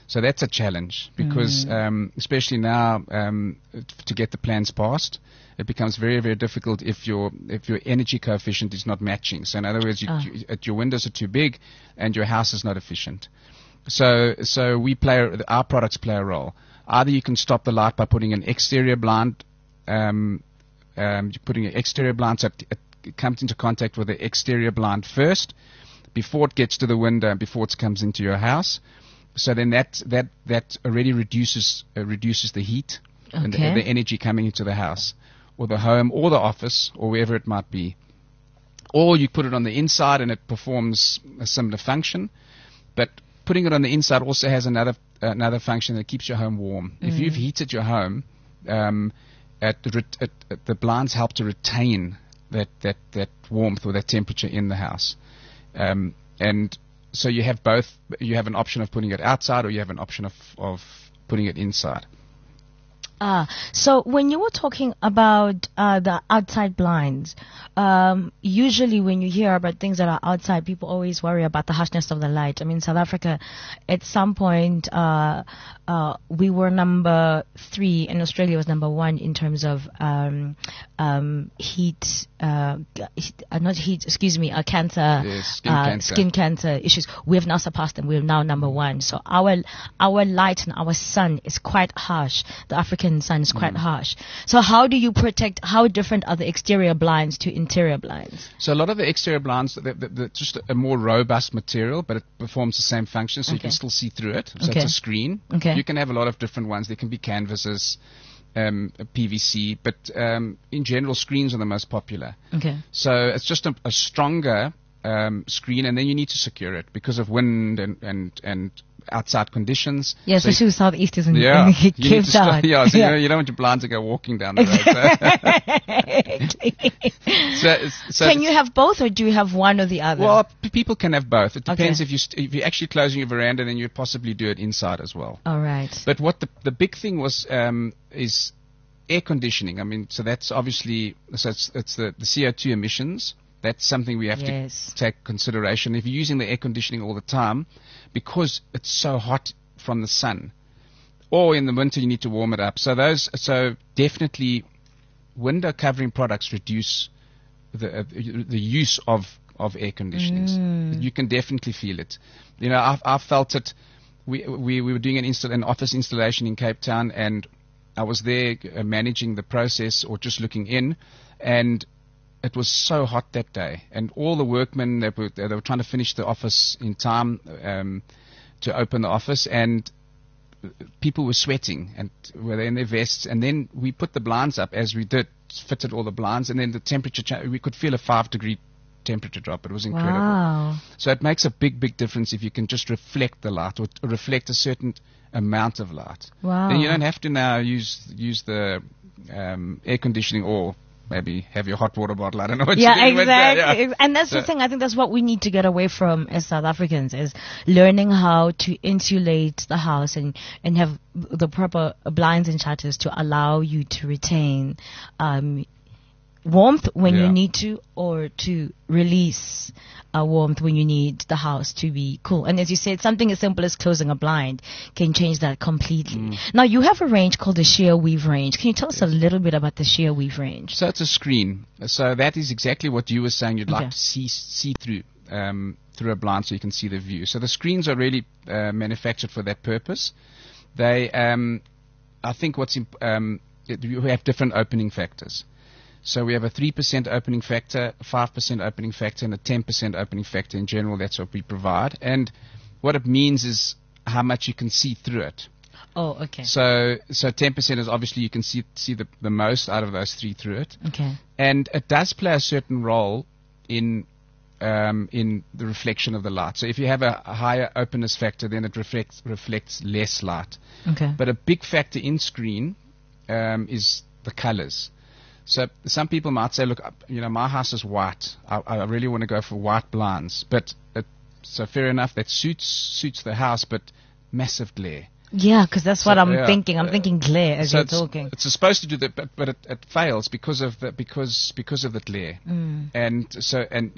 So that's a challenge because, um, especially now, um, to get the plans passed, it becomes very, very difficult if your if your energy coefficient is not matching. So in other words, you, Ah. you, uh, your windows are too big, and your house is not efficient. So so we play our products play a role. Either you can stop the light by putting an exterior blind, um, um, you're putting an exterior blind so it, it comes into contact with the exterior blind first, before it gets to the window, and before it comes into your house. So then that that that already reduces uh, reduces the heat and the, Okay. the energy coming into the house, or the home, or the office, or wherever it might be. Or you put it on the inside and it performs a similar function, but putting it on the inside also has another another function that keeps your home warm. If you've heated your home, um, at the, ret- at, at the blinds help to retain that, that, that warmth or that temperature in the house. Um, and so you have both. You have an option of putting it outside, or you have an option of, of putting it inside. Ah, so when you were talking about uh, the outside blinds, um, usually when you hear about things that are outside, people always worry about the harshness of the light. I mean, South Africa, at some point, uh, uh, we were number three, and Australia was number one in terms of um, um, heat, uh, heat- uh, not heat, excuse me, uh, cancer, Yes, skin uh, cancer. skin cancer issues. We have now surpassed them. We're now number one. So our our light and our sun is quite harsh. The African sun is quite harsh. So how do you protect? How different are the exterior blinds to interior blinds? So a lot of the exterior blinds, they're, they're, they're just a more robust material, but it performs the same function, so you Okay. can still see through it. So Okay. it's a screen. Okay. You can have a lot of different ones. They can be canvases, um, P V C, but um, in general, screens are the most popular. Okay. So it's just a, a stronger um, screen, and then you need to secure it because of wind and, and, and outside conditions. Yeah, So you- especially with Southeast isn't yeah, it you need gives to st- out. yeah, so You, know, you don't want your blinds to go walking down the road. So, so, it's- so Can it's- you have both, or do you have one or the other? Well, p- people can have both. It depends Okay. if you st- if you're actually closing your veranda, then you possibly do it inside as well. All right. But what the the big thing was um, is air conditioning. I mean, so that's obviously so it's it's the, the C O two emissions. That's something we have Yes. to take consideration. If you're using the air conditioning all the time, because it's so hot from the sun, or in the winter you need to warm it up. So those so definitely window covering products reduce the uh, the use of of air conditionings. You can definitely feel it. You know, I've, I've felt it. We, we we were doing an install an office installation in Cape Town, and I was there uh, managing the process or just looking in, and it was so hot that day, and all the workmen they were they were trying to finish the office in time um, to open the office, and people were sweating and were in their vests. And then we put the blinds up as we did, fitted all the blinds, and then the temperature cha- we could feel a five degree temperature drop. It was incredible. Wow. So it makes a big, big difference if you can just reflect the light or, or reflect a certain amount of light. Wow. Then you don't have to now use use the um, air conditioning or maybe have your hot water bottle. I don't know what Yeah, you're doing with that, exactly. yeah. Ex- And that's the So- thing. I think that's what we need to get away from as South Africans, is learning how to insulate the house and, and have the proper blinds and shutters to allow you to retain um, warmth when you Yeah. need to, or to release uh, warmth when you need the house to be cool. And as you said, something as simple as closing a blind can change that completely. Mm. Now, you have a range called the sheer weave range. Can you tell us a little bit about the sheer weave range? So it's a screen. So that is exactly what you were saying. You'd Okay. like to see see through um, through a blind so you can see the view. So the screens are really uh, manufactured for that purpose. They, um, I think, what's imp- um, it- we have different opening factors. So we have a three percent opening factor, five percent opening factor, and a ten percent opening factor. In general, that's what we provide. And what it means is how much you can see through it. Oh, okay. So so ten percent is obviously you can see see the, the most out of those three through it. Okay. And it does play a certain role in um, in the reflection of the light. So if you have a, a higher openness factor, then it reflects reflects less light. Okay. But a big factor in screen um, is the colors. So some people might say, look, uh, you know, my house is white. I, I really want to go for white blinds. But it, so fair enough, that suits suits the house, but massive glare. Yeah, because that's what So, I'm yeah, thinking. I'm uh, thinking glare as So you're it's, talking. it's supposed to do that, but, but it, it fails because of the because because of the glare. Mm. And so and and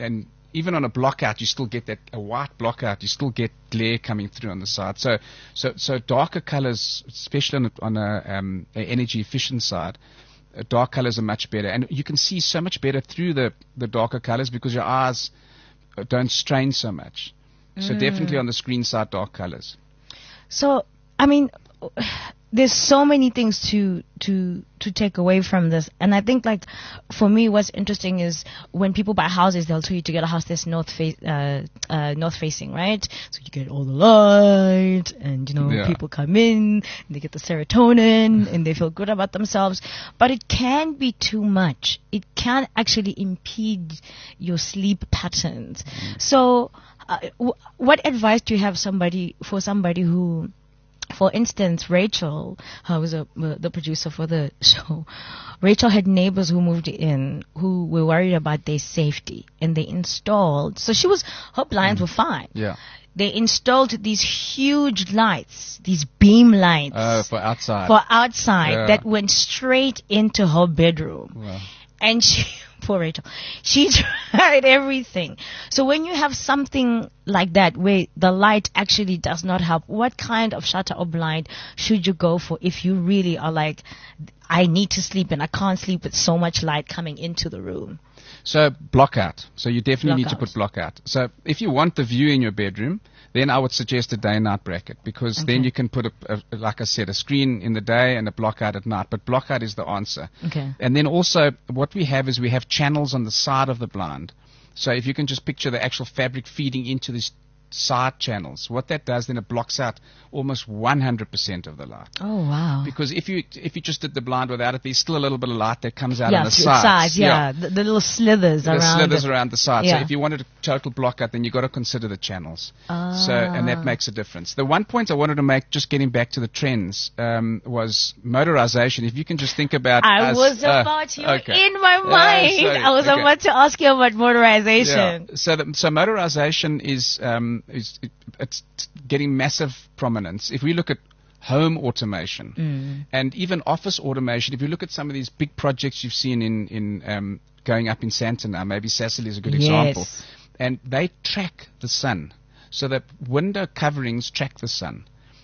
even on a blockout, you still get that a white blockout. You still get glare coming through on the side. So, so, so darker colors, especially on a, on a, um, a energy efficient side, uh, dark colors are much better, and you can see so much better through the the darker colors because your eyes uh, don't strain so much. So Mm. definitely on the screen side, dark colors. So, I mean, there's so many things to to to take away from this, and I think like for me, what's interesting is when people buy houses, they'll tell you to get a house that's north face, uh, uh, north facing, right? So you get all the light, and you know Yeah. people come in, and they get the serotonin, and they feel good about themselves. But it can be too much. It can actually impede your sleep patterns. So, uh, w- what advice do you have somebody for somebody who, for instance, Rachel, who was a, uh, the producer for the show, Rachel had neighbors who moved in who were worried about their safety, and they installed, so she was, her blinds were fine. Yeah. They installed these huge lights, these beam lights Uh, for outside. for outside Yeah. that went straight into her bedroom. Wow. And she, poor Rachel, she tried everything. So when you have something like that where the light actually does not help, what kind of shutter or blind should you go for if you really are like, I need to sleep and I can't sleep with so much light coming into the room? So block out. So you definitely need to Block put block out. So if you want the view in your bedroom, then I would suggest a day and night bracket because then Okay. you can put a, a, like I said, a screen in the day and a block out at night. But block out is the answer. Okay. And then also what we have is we have channels on the side of the blind. So if you can just picture the actual fabric feeding into these side channels, what that does, then it blocks out almost one hundred percent of the light. Oh, wow. Because if you if you just did the blind without it, there's still a little bit of light that comes out yeah, on the f- sides. sides, yeah. The, the little slithers The around slithers it. around the side. Yeah. So if you wanted a total blockout, then you've got to consider the channels. Ah. So and that makes a difference. The one point I wanted to make, just getting back to the trends, um, was motorization. If you can just think about, I us- was uh, about you okay. in my Uh, mind. sorry, I was okay. about to ask you about motorization. Yeah. So, the, so motorization is um, is it, it's t- getting massive prominence. If we look at home automation Mm. and even office automation, if you look at some of these big projects you've seen in in um, going up in Santa now, maybe Cecily is a good Yes. example, and they track the sun, so that window coverings track the sun.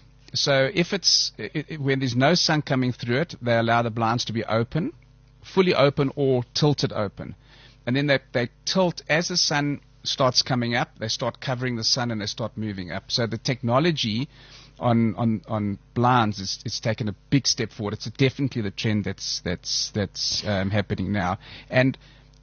So if it's i i when there's no sun coming through it, they allow the blinds to be open, fully open or tilted open. And then they, they tilt as the sun starts coming up, they start covering the sun and they start moving up. So the technology on on, on blinds is it's taken a big step forward. It's definitely the trend that's that's that's um, happening now. And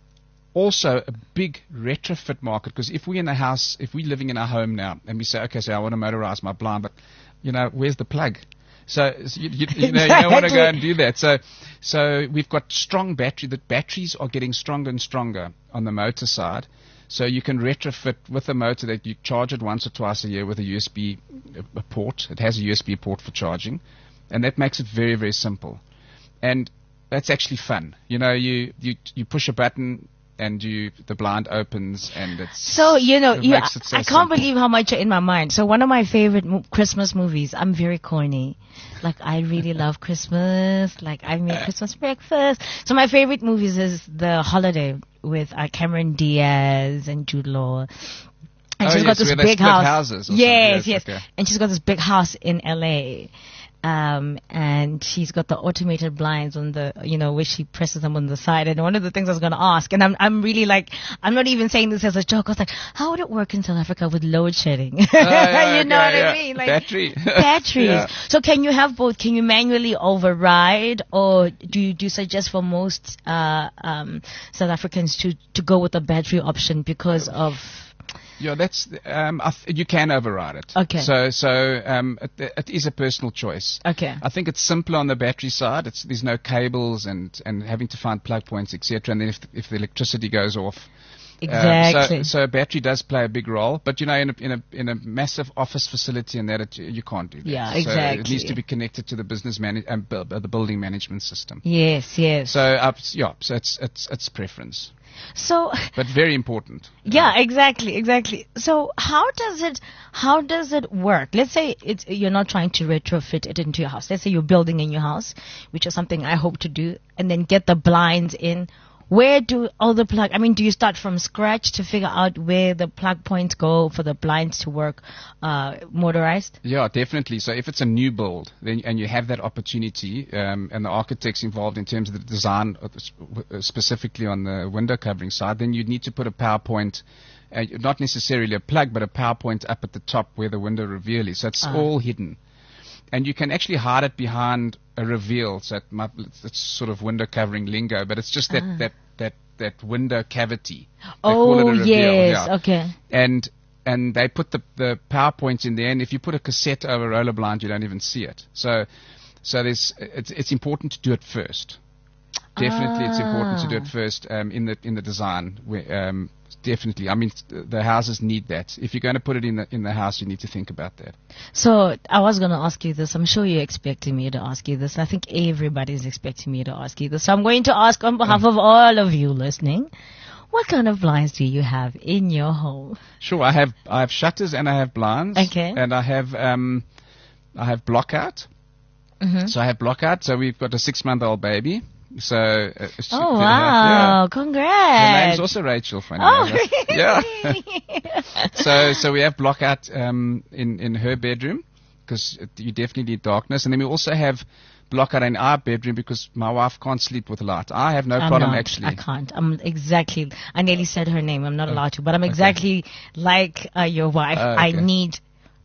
also a big retrofit market, because if we're in a house, if we're living in our home now and we say, okay, so I want to motorize my blind, but you know, where's the plug? So, so you, you, you know, you don't want to go and do that. So, so we've got strong battery. The batteries are getting stronger and stronger on the motor side. So you can retrofit with a motor that you charge it once or twice a year with a U S B a port. It has a U S B port for charging, and that makes it very, very simple. And that's actually fun. You know, you you you push a button and you the blind opens, and it's So, you know, it you, makes it so I can't simple. believe how much you're in my mind. So one of my favorite mo- Christmas movies, I'm very corny. Like, I really love Christmas. Like, I make Christmas breakfast. So my favorite movies is The Holiday with uh, Cameron Diaz and Jude Law. And Oh, she's yes, got this where they big split house. houses or something. yes, Yes, yes. okay. And she's got this big house in L A. Um, and she's got the automated blinds on the, you know, where she presses them on the side. And one of the things I was going to ask, and I'm, I'm really like, I'm not even saying this as a joke. I was like, how would it work in South Africa with load shedding? Oh, yeah, you know okay, what yeah. I mean? Like Battery. batteries. Yeah. So can you have both? Can you manually override, or do you do you suggest for most uh, um, South Africans to to go with the battery option because of? Yeah, that's um, I th- you can override it. Okay. So so um, it, it is a personal choice. Okay. I think it's simpler on the battery side. It's there's no cables and, and having to find plug points, et cetera. And then if if the electricity goes off, Exactly. Um, so, so a battery does play a big role, but you know, in a in a in a massive office facility and that, it, you can't do that. Yeah, So it exactly. needs to be connected to the business man um, bu- the building management system. Yes, yes. So uh, yeah, so it's it's it's preference, So, but very important. yeah, exactly, exactly. So how does it, how does it work? Let's say it's, you're not trying to retrofit it into your house. Let's say you're building in your house, which is something I hope to do, and then get the blinds in. where do all the plug, I mean, do you start from scratch to figure out where the plug points go for the blinds to work uh, motorized? Yeah, definitely. So if it's a new build, then and you have that opportunity, um, and the architect's involved in terms of the design, of the sp- uh, specifically on the window covering side, then you'd need to put a power point, uh, not necessarily a plug, but a power point up at the top where the window reveal is. So it's Ah. all hidden. And you can actually hide it behind a reveal. So it might, it's sort of window covering lingo, but it's just that, Ah. that, that, that window cavity. They call it Oh, a reveal, yes. yeah. Okay. And and they put the the power points in there. And if you put a cassette over a roller blind, you don't even see it. So so there's it's it's important to do it first. Definitely, it's important to do it Ah. first um, in the in the design. Where, um, definitely, I mean the houses need that. If you're going to put it in the in the house, you need to think about that. So I was going to ask you this. I'm sure you're expecting me to ask you this. I think everybody's expecting me to ask you this. So I'm going to ask on behalf of all of you listening, what kind of blinds do you have in your home? Sure, I have I have shutters and I have blinds. Okay. And I have um I have blockout. Mm-hmm. So I have blockout. So we've got a six month old baby. So uh, she- Oh, yeah, wow. yeah. Congrats. Her name's also Rachel, funny Oh, enough. Yeah. really? so so we have blockout um, in in her bedroom because you definitely need darkness, and then we also have blockout in our bedroom because my wife can't sleep with light. I have no I'm problem not. actually. I can't. I'm exactly. I nearly said her name. I'm not allowed to, but I'm exactly like uh, your wife. Oh, I okay. need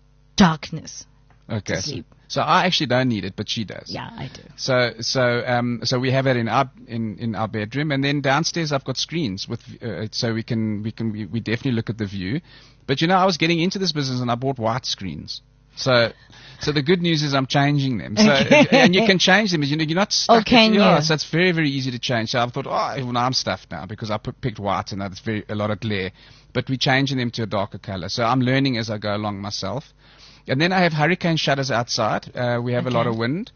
darkness Okay. to So, sleep. so I actually don't need it, but she does. Yeah, I do. So so um so we have it in our in, in our bedroom, and then downstairs I've got screens with uh, so we can we can we, we definitely look at the view. But you know, I was getting into this business and I bought white screens. So so the good news is I'm changing them. So and you can change them. You know, you're not stuck. Oh, can at, yeah, you? So it's very very easy to change. So I thought, oh, well, now I'm stuffed now because I put, picked white and that's very a lot of glare. But we're changing them to a darker color. So I'm learning as I go along myself. And then I have hurricane shutters outside. Uh, we have a lot Okay. of wind,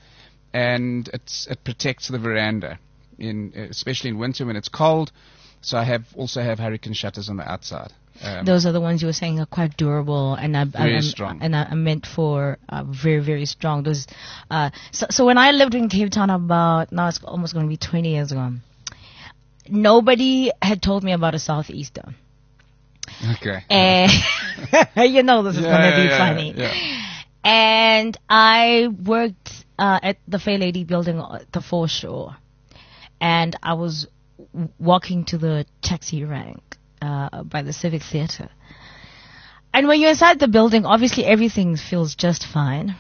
and it's, it protects the veranda, in especially in winter when it's cold. So I have also have hurricane shutters on the outside. Um, Those are the ones you were saying are quite durable and I, Very I, strong. and I, I meant for uh, very very strong. Those. Uh, so so when I lived in Cape Town about now it's almost going to be twenty years ago. Nobody had told me about a southeaster. okay. And you know this is Yeah, going to yeah, be yeah, funny. yeah. And I worked uh, at the Fair Lady building at the foreshore. And I was w- walking to the taxi rank uh, by the Civic Theatre. And when you're inside the building, obviously everything feels just fine.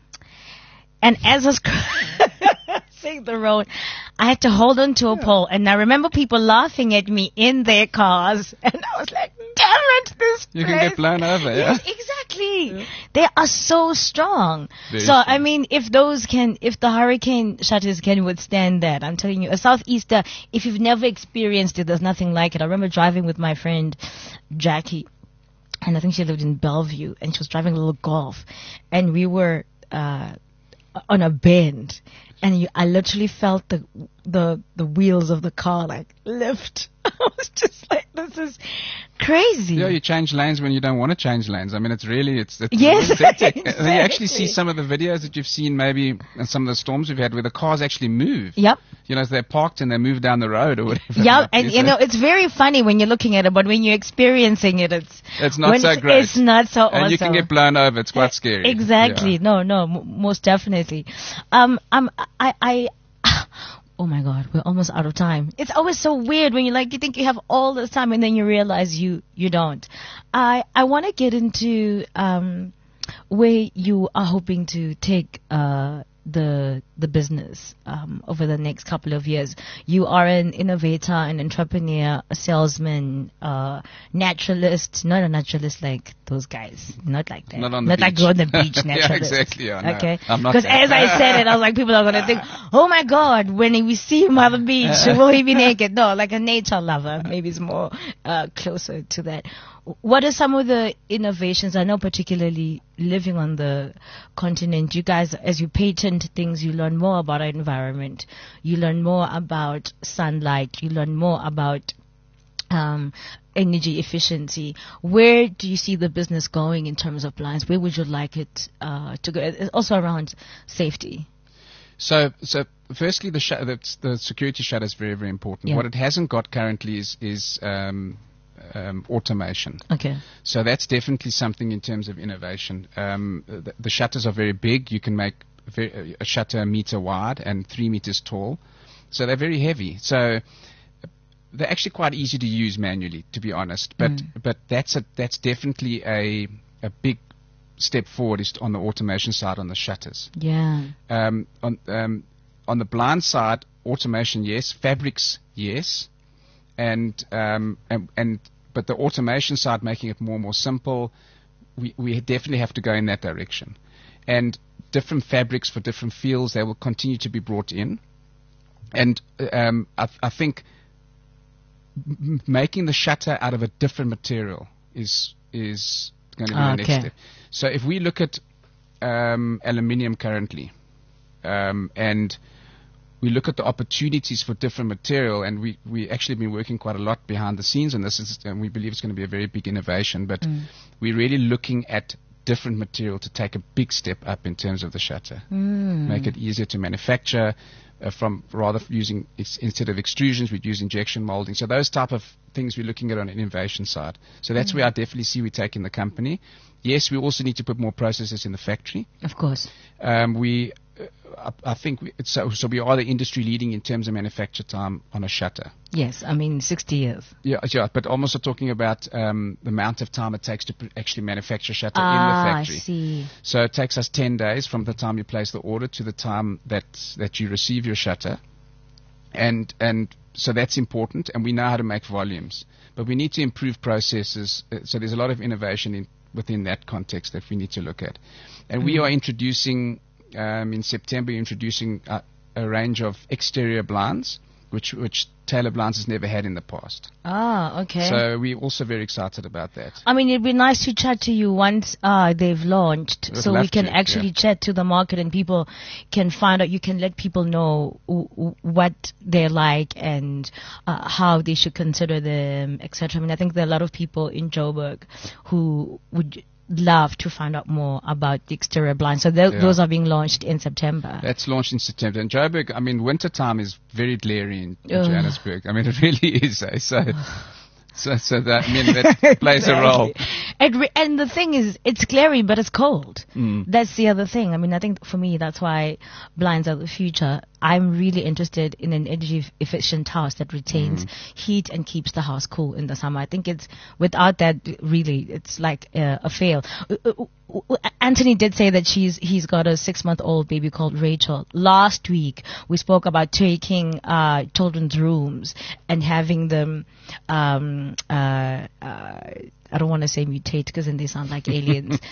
And as I was crossing the road, I had to hold on to a pole. And I remember people laughing at me in their cars. And I was like, damn it, this You can place- get blown over, yeah. Yes, exactly. They are so strong. Very so, I strong. mean, if those can, if the hurricane shutters can withstand that, I'm telling you, a southeaster, if you've never experienced it, there's nothing like it. I remember driving with my friend Jackie, and I think she lived in Bellevue, and she was driving a little Golf, and we were uh, on a bend, and you, I literally felt the the the wheels of the car like lift. I was just like, this is crazy. Yeah, you change lanes when you don't want to change lanes. I mean, it's really, it's, it's Yes, it's hectic. And then you actually exactly. see some of the videos that you've seen maybe in some of the storms we've had where the cars actually move. Yep. You know, they're parked and they move down the road or whatever. Yeah, and you know, it's very funny when you're looking at it, but when you're experiencing it, it's It's not when so it's, great. It's not so awesome. And you can get blown over. It's quite scary. Exactly. Yeah. No, no, m- most definitely. Um, um, I, I, oh my God, we're almost out of time. It's always so weird when you like, you think you have all this time and then you realize you, you don't. I, I want to get into, um, where you are hoping to take, uh, the the business um, over the next couple of years. You are an innovator, an entrepreneur, a salesman, uh, naturalist. Not a naturalist like those guys. Not like that. Not on the like beach. go on the beach Yeah, naturalist. exactly, yeah, no, okay. I'm not Because that. as I said it, I was like, people are gonna think, oh my God, when we see him on the beach, will he be naked? No, like a nature lover. Maybe it's more uh, closer to that. What are some of the innovations? I know particularly living on the continent, you guys, as you patent things, you learn more about our environment. You learn more about sunlight. You learn more about um, energy efficiency. Where do you see the business going in terms of blinds? Where would you like it uh, to go? It's also around safety. So, so firstly, the, sh- the the security shutter is very, very important. Yeah. What it hasn't got currently is is um, um, automation. Okay. So that's definitely something in terms of innovation. Um, the, the shutters are very big. You can make very, a shutter a meter wide and three meters tall. So they're very heavy. So they're actually quite easy to use manually, to be honest. But Mm. but that's a that's definitely a a big step forward is on the automation side on the shutters. Yeah. Um, on um, on the blind side, automation yes, fabrics yes, and um, and, and but the automation side, making it more and more simple, we we definitely have to go in that direction, and different fabrics for different fields, they will continue to be brought in, and um, I, I think m- making the shutter out of a different material is is going to be Ah, the okay. next step. So if we look at um, aluminium currently, um, and we look at the opportunities for different material, and we we actually been working quite a lot behind the scenes on this, is, and we believe it's going to be a very big innovation. But Mm. we're really looking at different material to take a big step up in terms of the shutter, Mm. make it easier to manufacture. Uh, from rather f- using ex- instead of extrusions, we'd use injection molding. So those type of things we're looking at on an innovation side. So that's where I definitely see we taking the company. Yes, we also need to put more processes in the factory. Of course. Um, we, uh, I, I think, we, it's so, so we are the industry leading in terms of manufacture time on a shutter. Yes. I mean, sixty years. Yeah, yeah, but I'm also talking about um, the amount of time it takes to pr- actually manufacture a shutter in ah, the I factory. see. So it takes us ten days from the time you place the order to the time that that you receive your shutter, and and so that's important. And we know how to make volumes, but we need to improve processes. Uh, so there's a lot of innovation in within that context that we need to look at, and we Mm. are introducing um, in September introducing a, a range of exterior blinds, which which Taylor Blinds has never had in the past. Ah, okay. So we're also very excited about that. I mean, it'd be nice to chat to you once uh, they've launched, I'd so we love can to, actually yeah. chat to the market and people can find out. You can let people know w- w- what they're like and uh, how they should consider them, et cetera. I mean, I think there are a lot of people in Joburg who would love to find out more about the exterior blinds. So th- Yeah. those are being launched in September. That's launched in September. And Joburg, I mean, wintertime is very glary in, in Ugh. Johannesburg. I mean, it really is. Eh? So, so, so that, I mean, that plays a role. It re- and the thing is, it's glary, but it's cold. Mm. That's the other thing. I mean, I think for me, that's why blinds are the future. I'm really interested in an energy efficient house that retains heat and keeps the house cool in the summer. I think it's, without that, really, it's like uh, a fail. Uh, uh, uh, Anthony did say that she's, he's got a six month old baby called Rachel. Last week, we spoke about taking, uh, children's rooms and having them, um, uh, uh, I don't want to say mutate because then they sound like aliens.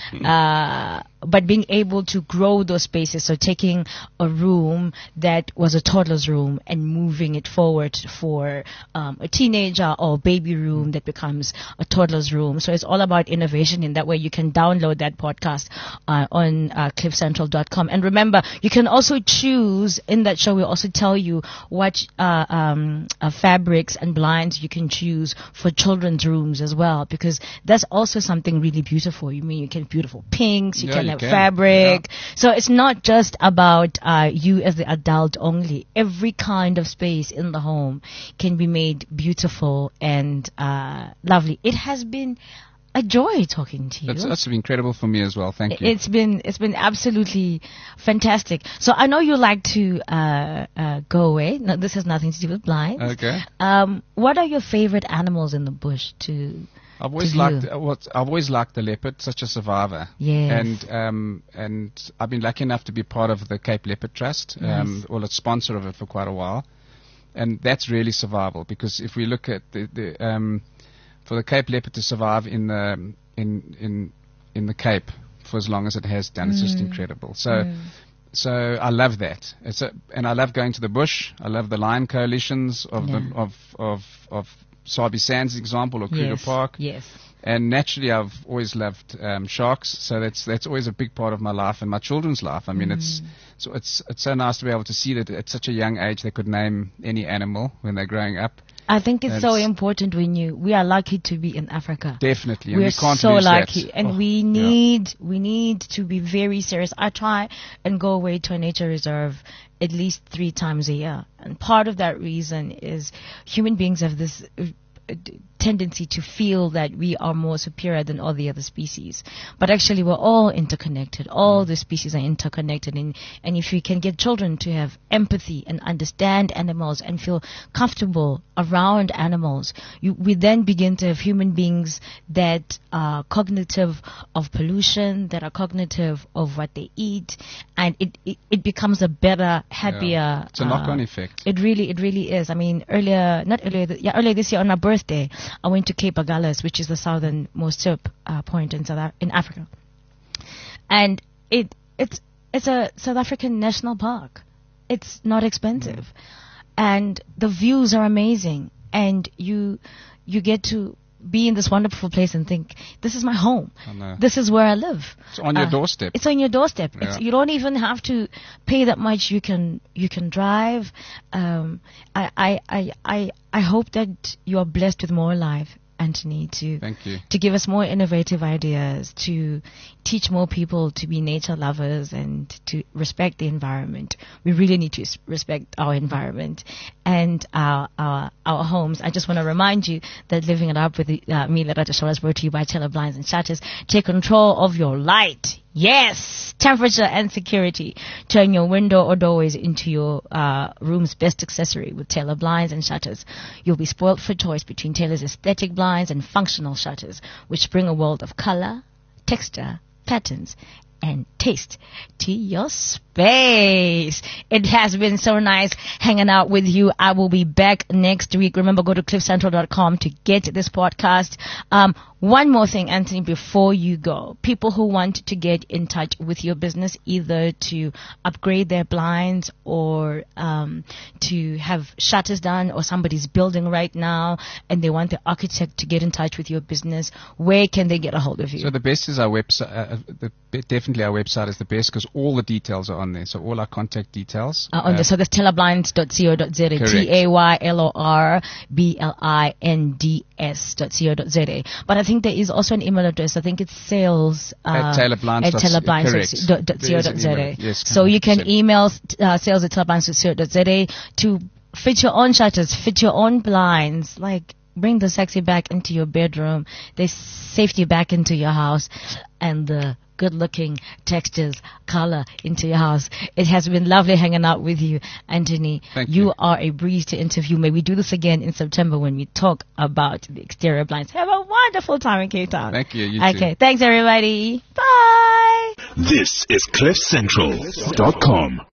uh, but being able to grow those spaces. So taking a room that was a toddler's room and moving it forward for um, a teenager or baby room that becomes a toddler's room. So it's all about innovation. In that way, you can download that podcast uh, on uh, cliff central dot com. And remember, you can also choose, in that show, we also tell you what uh, um, uh, fabrics and blinds you can choose for children's rooms as well, because that's also something really beautiful. You mean you can have beautiful pinks, you Yeah, can you have can. fabric. So it's not just about uh, you as the adult only. Every kind of space in the home can be made beautiful and uh, lovely. It has been a joy talking to you. That's, that's been incredible for me as well. Thank you. It's been it's been absolutely fantastic. So I know you like to uh, uh, go away. No, this has nothing to do with blinds. Okay. Um, what are your favorite animals in the bush to? I've always to liked you? uh, what I've always liked the leopard, such a survivor. Yes. And um and I've been lucky enough to be part of the Cape Leopard Trust, um, Nice. or a sponsor of it for quite a while, and that's really survival, because if we look at the, the um for the Cape leopard to survive in the in in in the Cape for as long as it has done, it's just Mm. incredible. So. Mm. So I love that. It's a, and I love going to the bush. I love the lion coalitions of Yeah. the of of of Sabi Sands example or Kruger Yes. Park. Yes. And naturally, I've always loved um, sharks. So that's that's always a big part of my life and my children's life. I mean, it's so it's it's so nice to be able to see that at such a young age they could name any animal when they're growing up. I think it's And so it's- important when you, we are lucky to be in Africa. Definitely. And We're we can't so lose lucky, that. and Oh, we yeah. need we need to be very serious. I try and go away to a nature reserve at least three times a year, and part of that reason is human beings have this uh, uh, tendency to feel that we are more superior than all the other species, but actually we're all interconnected. All the species are interconnected, and and if you can get children to have empathy and understand animals and feel comfortable around animals, you, we then begin to have human beings that are cognitive of pollution, that are cognitive of what they eat, and it it, it becomes a better, happier. It's a knock-on uh, effect. It really, it really is. I mean, earlier, not earlier, th- yeah, earlier this year on my birthday, I went to Cape Agulhas, which is the southernmost tip uh, point in South Af- in Africa, and it it's it's a South African national park. It's not expensive, and the views are amazing, and you you get to be in this wonderful place and think, this is my home. I know. This is where I live. It's on your Uh, doorstep. It's on your doorstep. It's, Yeah. you don't even have to pay that much. You can you can drive. Um, I, I I I I hope that you are blessed with more life, Anthony, to Thank you. to give us more innovative ideas, to teach more people to be nature lovers and to respect the environment. We really need to s- respect our environment and our our, our homes. I just want to remind you that Living It Up with uh, me, Lerato Show, is brought to you by Teller Blinds and Shutters. Take control of your light. Yes, temperature and security. Turn your window or doorways into your uh, room's best accessory with Taylor blinds and shutters. You'll be spoiled for choice between Taylor's aesthetic blinds and functional shutters, which bring a world of color, texture, patterns, and taste to your space. It has been so nice hanging out with you. I will be back next week. Remember, go to cliff central dot com to get this podcast. Um, one more thing, Anthony, before you go. People who want to get in touch with your business, either to upgrade their blinds or um, to have shutters done, or somebody's building right now and they want the architect to get in touch with your business, where can they get a hold of you? So the best is our website. Uh, the, definitely our website is the best because all the details are on there. So all our contact details. Uh, on the, so that's taylor blinds dot co dot z a. Correct. T A Y L O R B L I N D S dot co dot z a. But I think there is also an email address. I think it's sales uh, At Taylor Blinds at dot- taylor blinds correct. dot co There is dot an z a. email, yes, So you can one hundred percent. email uh, sales at taylor blinds dot co dot z a to fit your own shutters, fit your own blinds, like bring the sexy back into your bedroom, the safety back into your house, and the good-looking textures, color into your house. It has been lovely hanging out with you, Anthony. Thank you you. are a breeze to interview. May we do this again in September when we talk about the exterior blinds. Have a wonderful time in Cape Town. Thank you. You too. Okay, thanks everybody. Bye. This is cliff central dot com.